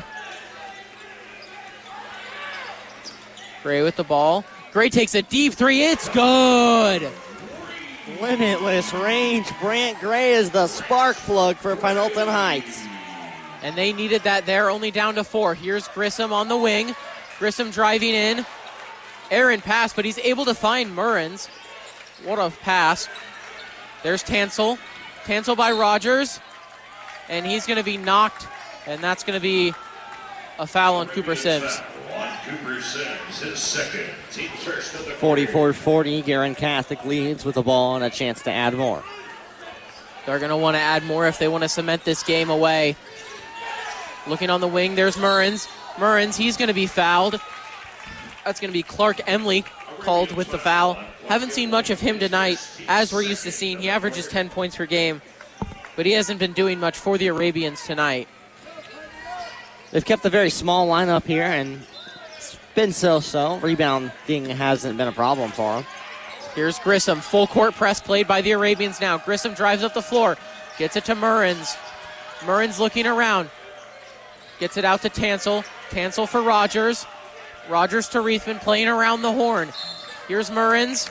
Gray with the ball. Gray takes a deep three. It's good. Limitless range. Brant Gray is the spark plug for Pendleton Heights. And they needed that there, only down to 4. Here's Grissom on the wing. Grissom driving in. Aaron pass, but he's able to find Murrins. What a pass. There's Tansel. Tansel by Rogers. And he's going to be knocked, and that's going to be a foul on Cooper Sims. Cooper Sims, his second, team first of the 44-40, Guerin Catholic leads with the ball and a chance to add more. They're going to want to add more if they want to cement this game away. Looking on the wing, there's Murrins. Murrins, he's going to be fouled. That's going to be Clark Emily called with the foul. Haven't seen much of him tonight, as we're used to seeing. He averages 10 points per game, but he hasn't been doing much for the Arabians tonight. They've kept a very small lineup here, and it's been so-so. Rebounding hasn't been a problem for them. Here's Grissom. Full court press played by the Arabians now. Grissom drives up the floor. Gets it to Murrins. Murrins looking around. Gets it out to Tansel. Tansel for Rogers. Rogers to Reithman playing around the horn. Here's Murrins.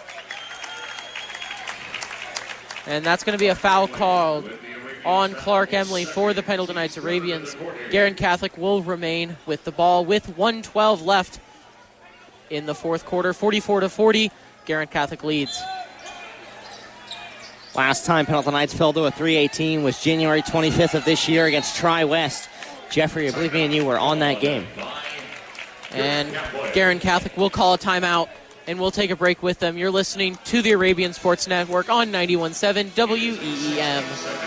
And that's going to be a foul called on Clark Emily for the Pendleton Knights Arabians. Guerin Catholic will remain with the ball with 1:12 left in the fourth quarter. 44-40, Guerin Catholic leads. Last time Pendleton Knights fell to a 3-18 was January 25th of this year against Tri-West. Jeffrey, I believe me and you were on that game. And Guerin Catholic will call a timeout, and we'll take a break with them. You're listening to the Arabian Sports Network on 91.7 WEEM.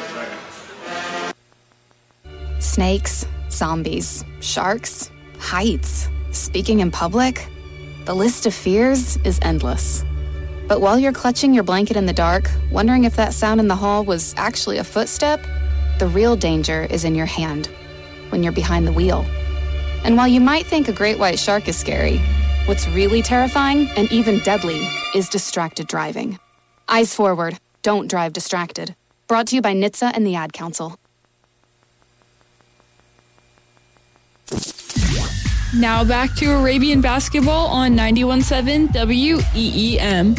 Snakes, zombies, sharks, heights, speaking in public. The list of fears is endless. But while you're clutching your blanket in the dark, wondering if that sound in the hall was actually a footstep, the real danger is in your hand, when you're behind the wheel. And while you might think a great white shark is scary, what's really terrifying and even deadly is distracted driving. Eyes forward, don't drive distracted. Brought to you by NHTSA and the Ad Council. Now back to Arabian basketball on 91.7 WEEM.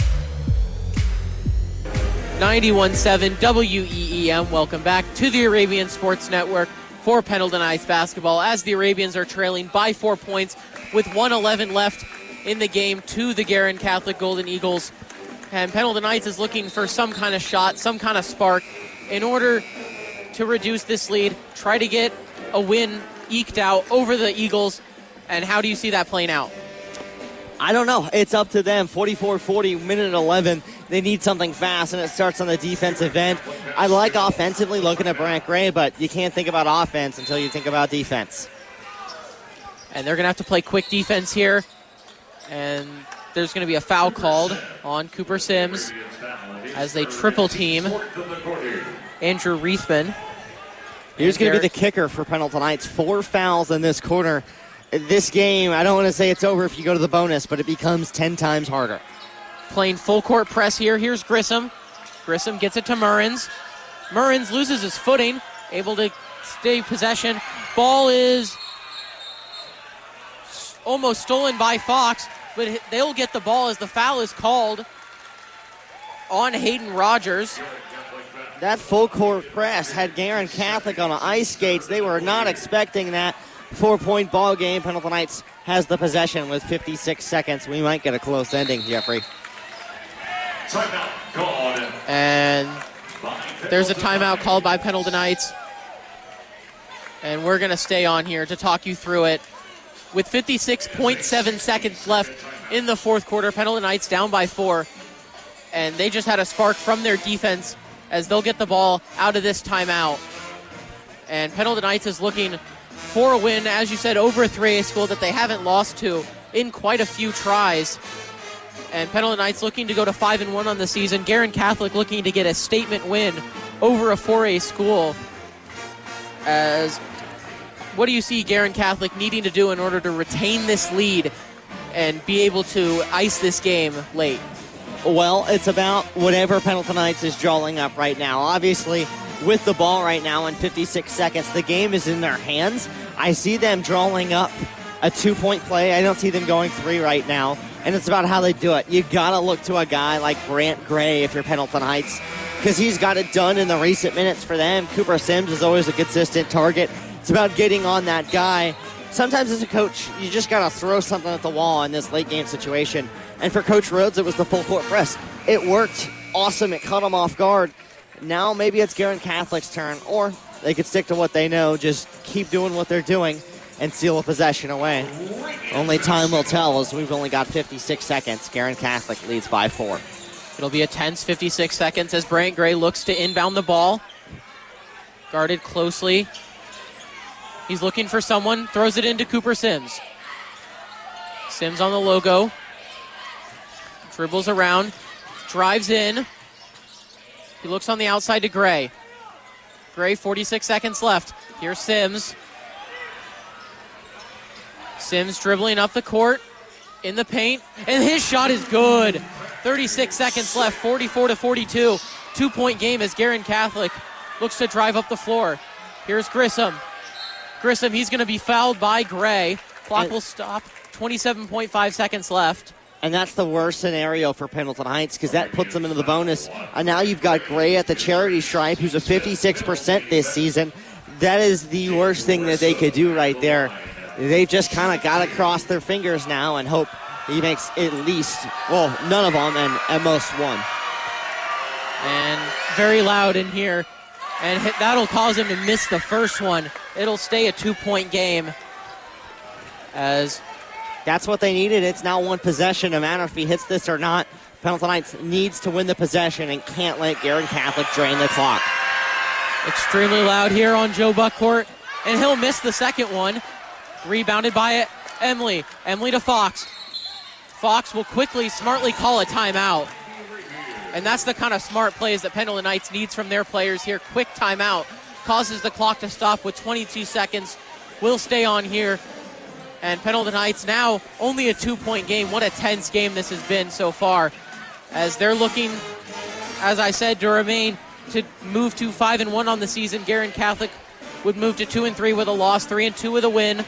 91.7 WEEM. Welcome back to the Arabian Sports Network for Pendleton Knights basketball as the Arabians are trailing by 4 points with 1:11 left in the game to the Guerin Catholic Golden Eagles. And Pendleton Knights is looking for some kind of shot, some kind of spark in order to reduce this lead, try to get a win eked out over the Eagles. And how do you see that playing out? I don't know. It's up to them. 44-40, minute 11. They need something fast, and it starts on the defensive end. I like offensively looking at Brant Gray, but you can't think about offense until you think about defense. And they're going to have to play quick defense here. And there's going to be a foul called on Cooper Sims as they triple team Andrew Reithman. Here's going to be the kicker for Pendleton Knights. 4 fouls in this quarter. This game, I don't want to say it's over if you go to the bonus, but it becomes 10 times harder. Playing full court press here. Here's Grissom. Grissom gets it to Murrins. Murrins loses his footing, able to stay possession. Ball is almost stolen by Fox, but they'll get the ball as the foul is called on Hayden Rogers. That full court press had Guerin Catholic on ice skates. They were not expecting that. 4-point ball game. Pendleton Knights has the possession with 56 seconds. We might get a close ending, Jeffrey. And there's a timeout called by Pendleton Knights. And we're going to stay on here to talk you through it. With 56.7 seconds left in the fourth quarter, Pendleton Knights down by 4. And they just had a spark from their defense as they'll get the ball out of this timeout. And Pendleton Knights is looking for a win, as you said, over a 3A school that they haven't lost to in quite a few tries. And Pendleton Knights looking to go to 5-1 on the season. Guerin Catholic looking to get a statement win over a 4A school. As what do you see Guerin Catholic needing to do in order to retain this lead and be able to ice this game late? Well, it's about whatever Pendleton Knights is drawing up right now. Obviously, with the ball right now in 56 seconds, the game is in their hands. I see them drawing up a 2-point play. I don't see them going 3 right now, and it's about how they do it. You got to look to a guy like Brant Gray if you're Pendleton Knights, because he's got it done in the recent minutes for them. Cooper Sims is always a consistent target. It's about getting on that guy. Sometimes as a coach, you just got to throw something at the wall in this late game situation. And for Coach Rhodes, it was the full court press. It worked awesome. It caught him off guard. Now maybe it's Guerin Catholic's turn, or they could stick to what they know, just keep doing what they're doing and seal a possession away. Only time will tell, as we've only got 56 seconds. Guerin Catholic leads by 4. It'll be a tense 56 seconds as Brant Gray looks to inbound the ball. Guarded closely. He's looking for someone, throws it into Cooper Sims. Sims on the logo. Dribbles around, drives in. He looks on the outside to Gray. Gray, 46 seconds left. Here's Sims. Sims dribbling up the court in the paint, and his shot is good. 36 seconds left, 44-42. 2-point game as Guerin Catholic looks to drive up the floor. Here's Grissom. Grissom, he's going to be fouled by Gray. Clock will stop. 27.5 seconds left. And that's the worst scenario for Pendleton Heights because that puts them into the bonus. And now you've got Gray at the charity stripe, who's a 56% this season. That is the worst thing that they could do right there. They've just kind of got to cross their fingers now and hope he makes at least, well, none of them, and at most one. And very loud in here. And that'll cause him to miss the first one. It'll stay a 2-point game. As that's what they needed. It's now one possession. No matter if he hits this or not, Pendleton Knights needs to win the possession and can't let Guerin Catholic drain the clock. Extremely loud here on Joe Buck Court. And he'll miss the second one. Rebounded by Emily. Emily to Fox. Fox will quickly, smartly call a timeout. And that's the kind of smart plays that Pendleton Knights needs from their players here. Quick timeout causes the clock to stop with 22 seconds. We'll stay on here. And Pendleton Knights now only a 2-point game. What a tense game this has been so far. As they're looking, as I said, to remain to move to 5-1 on the season. Guerin Catholic would move to 2-3 with a loss, 3-2 with a win.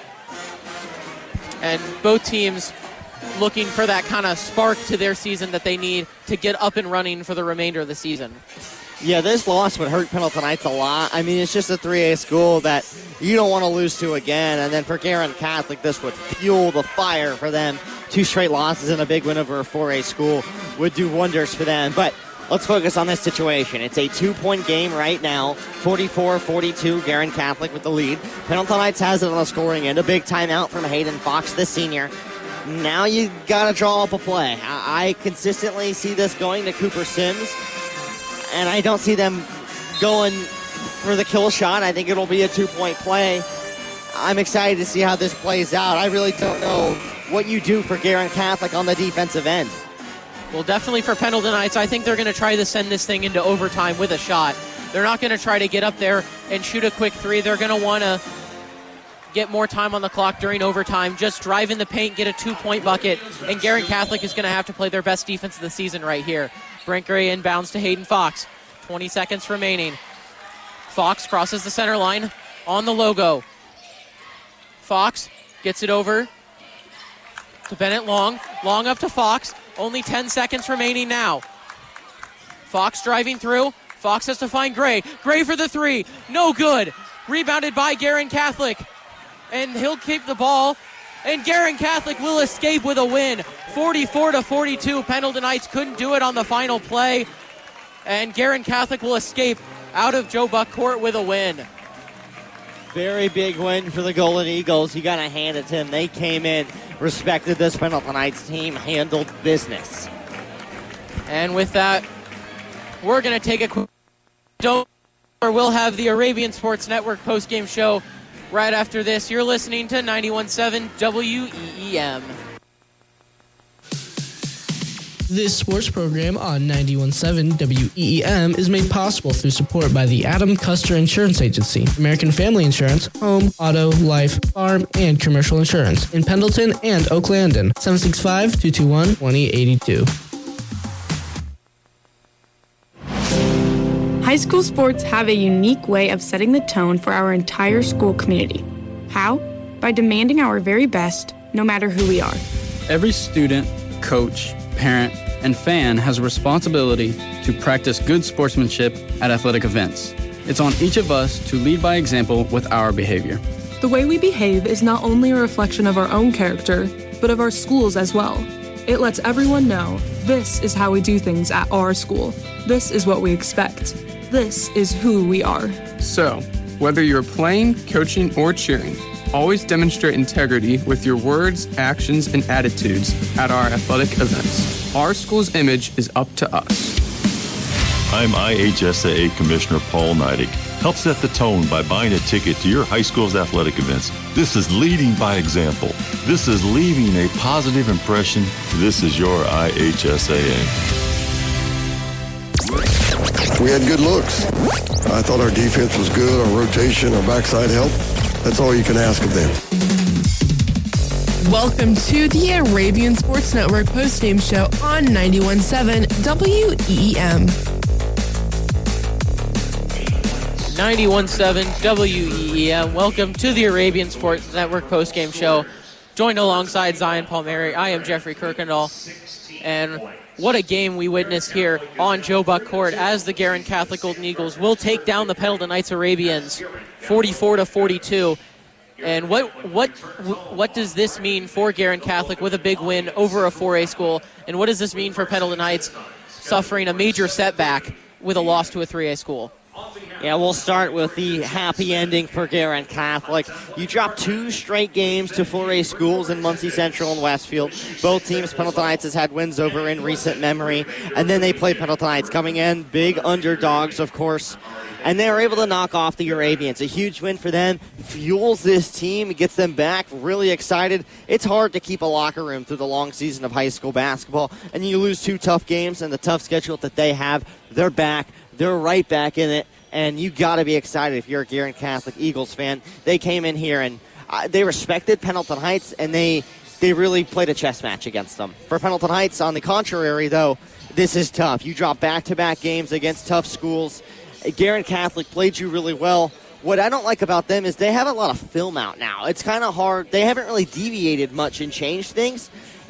And both teams looking for that kind of spark to their season that they need to get up and running for the remainder of the season. Yeah, this loss would hurt Pendleton Knights a lot. I mean, it's just a 3A school that you don't want to lose to again. And then for Guerin Catholic, this would fuel the fire for them. 2 straight losses and a big win over a 4A school would do wonders for them. But let's focus on this situation. It's a 2-point game right now. 44-42, Guerin Catholic with the lead. Pendleton Knights has it on the scoring end. A big timeout from Hayden Fox, the senior. Now you got to draw up a play. I consistently see this going to Cooper Sims, and I don't see them going for the kill shot. I think it'll be a 2-point play. I'm excited to see how this plays out. I really don't know what you do for Guerin Catholic on the defensive end. Well, definitely for Pendleton Knights, I think they're going to try to send this thing into overtime with a shot. They're not going to try to get up there and shoot a quick 3. They're going to want to get more time on the clock during overtime, just drive in the paint, get a 2-point bucket, and Guerin Catholic is going to have to play their best defense of the season right here. Brent Gray inbounds to Hayden Fox. 20 seconds remaining. Fox crosses the center line on the logo. Fox gets it over to Bennett Long. Long up to Fox. Only 10 seconds remaining now. Fox driving through. Fox has to find Gray. Gray for the 3. No good. Rebounded by Guerin Catholic. And he'll keep the ball. And Guerin Catholic will escape with a win. 44-42. Pendleton Knights couldn't do it on the final play. And Guerin Catholic will escape out of Joe Buck Court with a win. Very big win for the Golden Eagles. You got to hand it to them. They came in, respected this Pendleton Knights team, handled business. And with that, we're going to take a quick break. We'll have the Arabian Sports Network postgame show right after this. You're listening to 91.7 WEEM. This sports program on 91.7 WEEM is made possible through support by the Adam Custer Insurance Agency, American Family Insurance, home, auto, life, farm, and commercial insurance in Pendleton and Oak Landon. 765-221-2082. High school sports have a unique way of setting the tone for our entire school community. How? By demanding our very best, no matter who we are. Every student, coach, parent, and fan has a responsibility to practice good sportsmanship at athletic events. It's on each of us to lead by example with our behavior. The way we behave is not only a reflection of our own character, but of our schools as well. It lets everyone know this is how we do things at our school. This is what we expect. This is who we are. So, whether you're playing, coaching, or cheering, always demonstrate integrity with your words, actions, and attitudes at our athletic events. Our school's image is up to us. I'm IHSAA Commissioner Paul Neidig. Help set the tone by buying a ticket to your high school's athletic events. This is leading by example. This is leaving a positive impression. This is your IHSAA. We had good looks. I thought our defense was good, our rotation, our backside help. That's all you can ask of them. Welcome to the Arabian Sports Network postgame show on 91.7 WEEM. 91.7 WEEM. Welcome to the Arabian Sports Network postgame show. Joined alongside Zion Palmieri, I am Jeffrey Kirkendall. And what a game we witnessed here on Joe Buck Court as the Guerin Catholic Golden Eagles will take down the Pendleton Knights Arabians 44-42. And what does this mean for Guerin Catholic with a big win over a 4A school? And what does this mean for Pendleton Knights suffering a major setback with a loss to a 3A school. Yeah, we'll start with the happy ending for Guerin Catholic. You dropped 2 straight games to 4A schools in Muncie Central and Westfield. Both teams, Pendleton Heights has had wins over in recent memory. And then they play Pendleton Heights coming in, big underdogs, of course. And they were able to knock off the Arabians. A huge win for them. Fuels this team. It gets them back really excited. It's hard to keep a locker room through the long season of high school basketball. And you lose 2 tough games and the tough schedule that they have. They're back. They're right back in it. And you got to be excited if you're a Guerin Catholic Eagles fan. They came in here and they respected Pendleton Heights, and they really played a chess match against them. For Pendleton Heights, on the contrary, though, this is tough. You drop back-to-back games against tough schools. Guerin Catholic played you really well. What I don't like about them is they have a lot of film out now. It's kind of hard. They haven't really deviated much and changed things.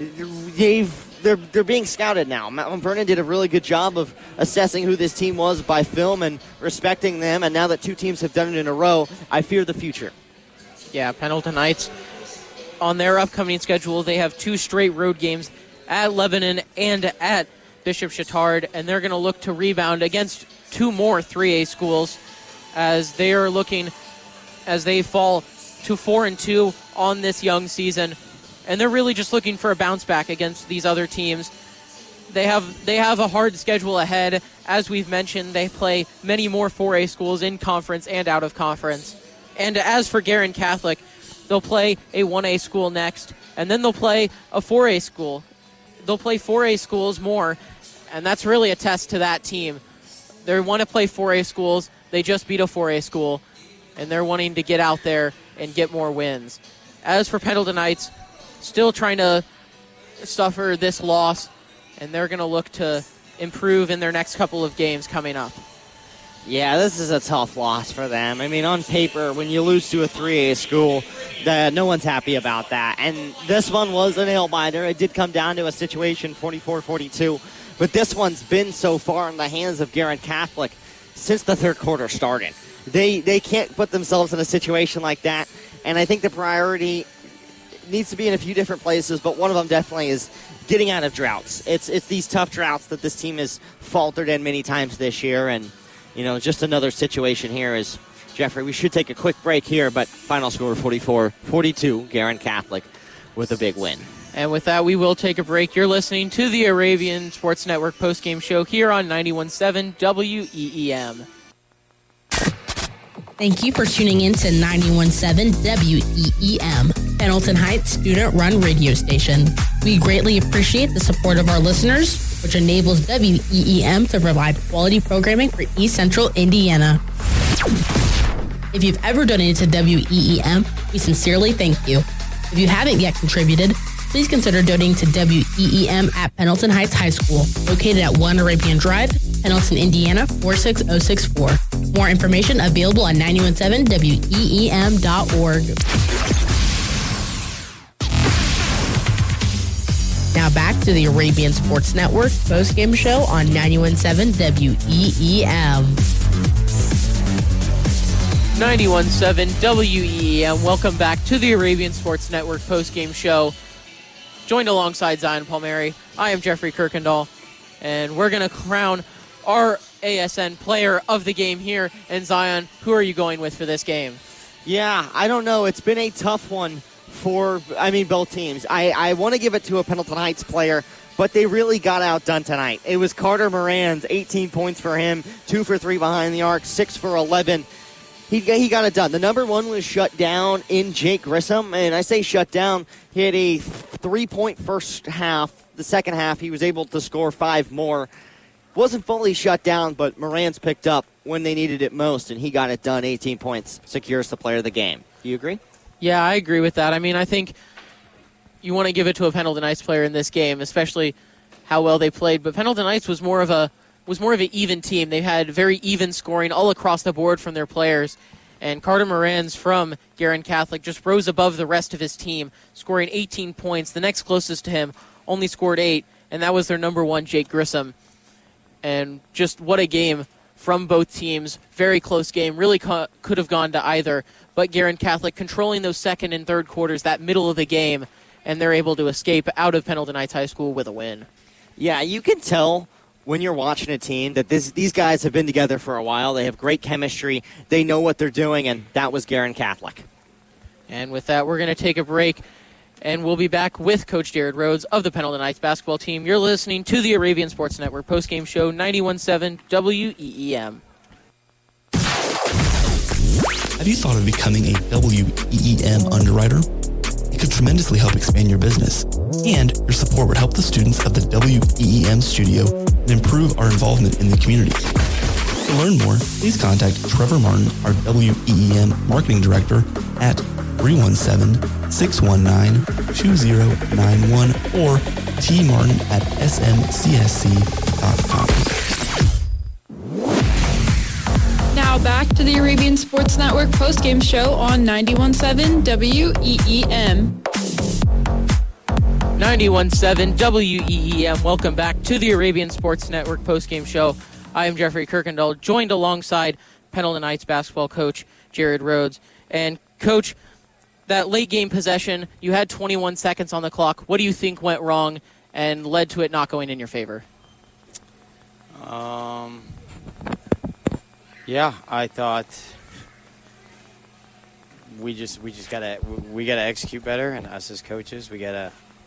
They're being scouted now. Mount Vernon did a really good job of assessing who this team was by film and respecting them, and now that 2 teams have done it in a row, I fear the future. Yeah, Pendleton Heights, on their upcoming schedule, they have 2 straight road games at Lebanon and at Bishop Chatard, and they're going to look to rebound against 2 more 3A schools as they are looking, as they fall to 4-2 on this young season. And they're really just looking for a bounce back against these other teams. They have a hard schedule ahead. As we've mentioned, they play many more 4A schools in conference and out of conference. And as for Guerin Catholic, they'll play a 1A school next, and then they'll play a 4A school. They'll play 4A schools more, and that's really a test to that team. They want to play 4A schools. They just beat a 4A school, and they're wanting to get out there and get more wins. As for Pendleton Heights, still trying to suffer this loss, and they're going to look to improve in their next couple of games coming up. Yeah, this is a tough loss for them. I mean, on paper, when you lose to a 3A school, no one's happy about that. And this one was a nail-biter. It did come down to a situation, 44-42. But this one's been so far in the hands of Guerin Catholic since the third quarter started. They can't put themselves in a situation like that. And I think the priority needs to be in a few different places, but one of them definitely is getting out of droughts. It's these tough droughts that this team has faltered in many times this year, and just another situation here is, Jeffrey, we should take a quick break here, but final score 44-42, Guerin Catholic with a big win. And with that, we will take a break. You're listening to the Arabian Sports Network postgame show here on 91.7 WEEM. Thank you for tuning in to 91.7 WEEM, Pendleton Heights student-run radio station. We greatly appreciate the support of our listeners, which enables WEEM to provide quality programming for East Central Indiana. If you've ever donated to WEEM, we sincerely thank you. If you haven't yet contributed, please consider donating to WEEM at Pendleton Heights High School, located at 1 Arabian Drive, Pendleton, Indiana 46064. More information available at 917weem.org. Now back to the Arabian Sports Network post-game show on 91.7 WEEM. 91.7 WEEM. Welcome back to the Arabian Sports Network post-game show. Joined alongside Zion Palmieri, I am Jeffrey Kirkendall, and we're going to crown our ASN player of the game here. And Zion, who are you going with for this game? Yeah, I don't know. It's been a tough one for, both teams. I want to give it to a Pendleton Heights player, but they really got outdone tonight. It was Carter Moran's 18 points for him, 2 for 3 behind the arc, 6 for 11. He got it done. The number one was shut down in Jake Grissom, and I say shut down. He had a 3-point first half. The second half, he was able to score 5 more. Wasn't fully shut down, but Moran's picked up when they needed it most, and he got it done. 18 points, secures the player of the game. Do you agree? Yeah, I agree with that. I think you want to give it to a Pendleton Heights player in this game, especially how well they played. But Pendleton Heights was more of an even team. They had very even scoring all across the board from their players. And Carter Moran's from Guerin Catholic just rose above the rest of his team, scoring 18 points. The next closest to him only scored 8, and that was their number one, Jake Grissom. And just what a game from both teams. Very close game. Really could have gone to either. But Guerin Catholic controlling those second and third quarters, that middle of the game, and they're able to escape out of Pendleton Heights High School with a win. Yeah, you can tell when you're watching a team that these guys have been together for a while. They have great chemistry. They know what they're doing, and that was Guerin Catholic. And with that, we're going to take a break, and we'll be back with Coach Jared Rhodes of the Pendleton Knights basketball team. You're listening to the Arabian Sports Network postgame show, 91.7 WEEM. Have you thought of becoming a WEEM underwriter? It could tremendously help expand your business, and your support would help the students of the WEEM studio and improve our involvement in the community. To learn more, please contact Trevor Martin, our WEEM marketing director, at 317-619-2091 or tmartin@smcsc.com. Now back to the Arabian Sports Network postgame show on 91.7 WEEM. 91.7 WEEM. Welcome back to the Arabian Sports Network postgame show. I am Jeffrey Kirkendall, joined alongside Pendleton Knights basketball coach Jared Rhodes. And Coach, that late game possession, you had 21 seconds on the clock. What do you think went wrong and led to it not going in your favor? Yeah, I thought we just gotta execute better, and us as coaches, we gotta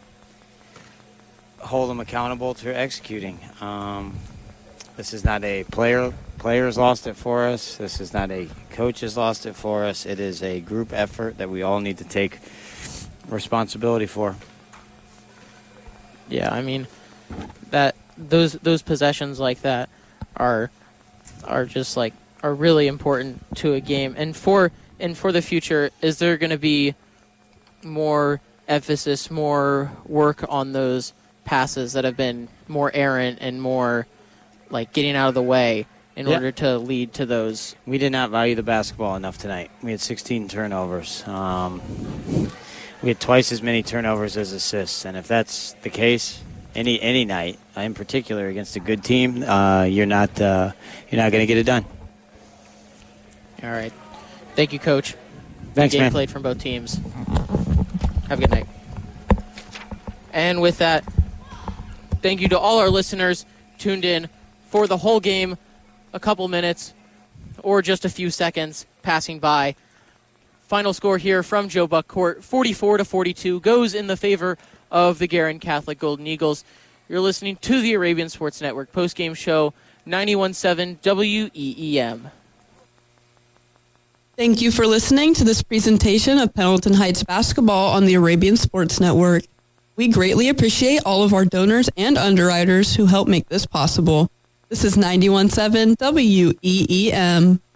hold them accountable to executing. This is not a players lost it for us. This is not a coaches lost it for us. It is a group effort that we all need to take responsibility for. Yeah, I mean that those possessions like that are just like are really important to a game. And for the future, is there going to be more emphasis, more work on those passes that have been more errant and more like getting out of the way in order to lead to those? We did not value the basketball enough tonight. We had 16 turnovers. We had twice as many turnovers as assists, and if that's the case, any night, in particular against a good team, you're not going to get it done. All right. Thank you, Coach. Thanks, Game man. played from both teams. Have a good night. And with that, thank you to all our listeners tuned in for the whole game, a couple minutes or just a few seconds passing by. Final score here from Joe Buck Court, 44-42, goes in the favor of the Guerin Catholic Golden Eagles. You're listening to the Arabian Sports Network postgame show, 91.7 WEEM. Thank you for listening to this presentation of Pendleton Heights basketball on the Arabian Sports Network. We greatly appreciate all of our donors and underwriters who help make this possible. This is 91.7 WEEM.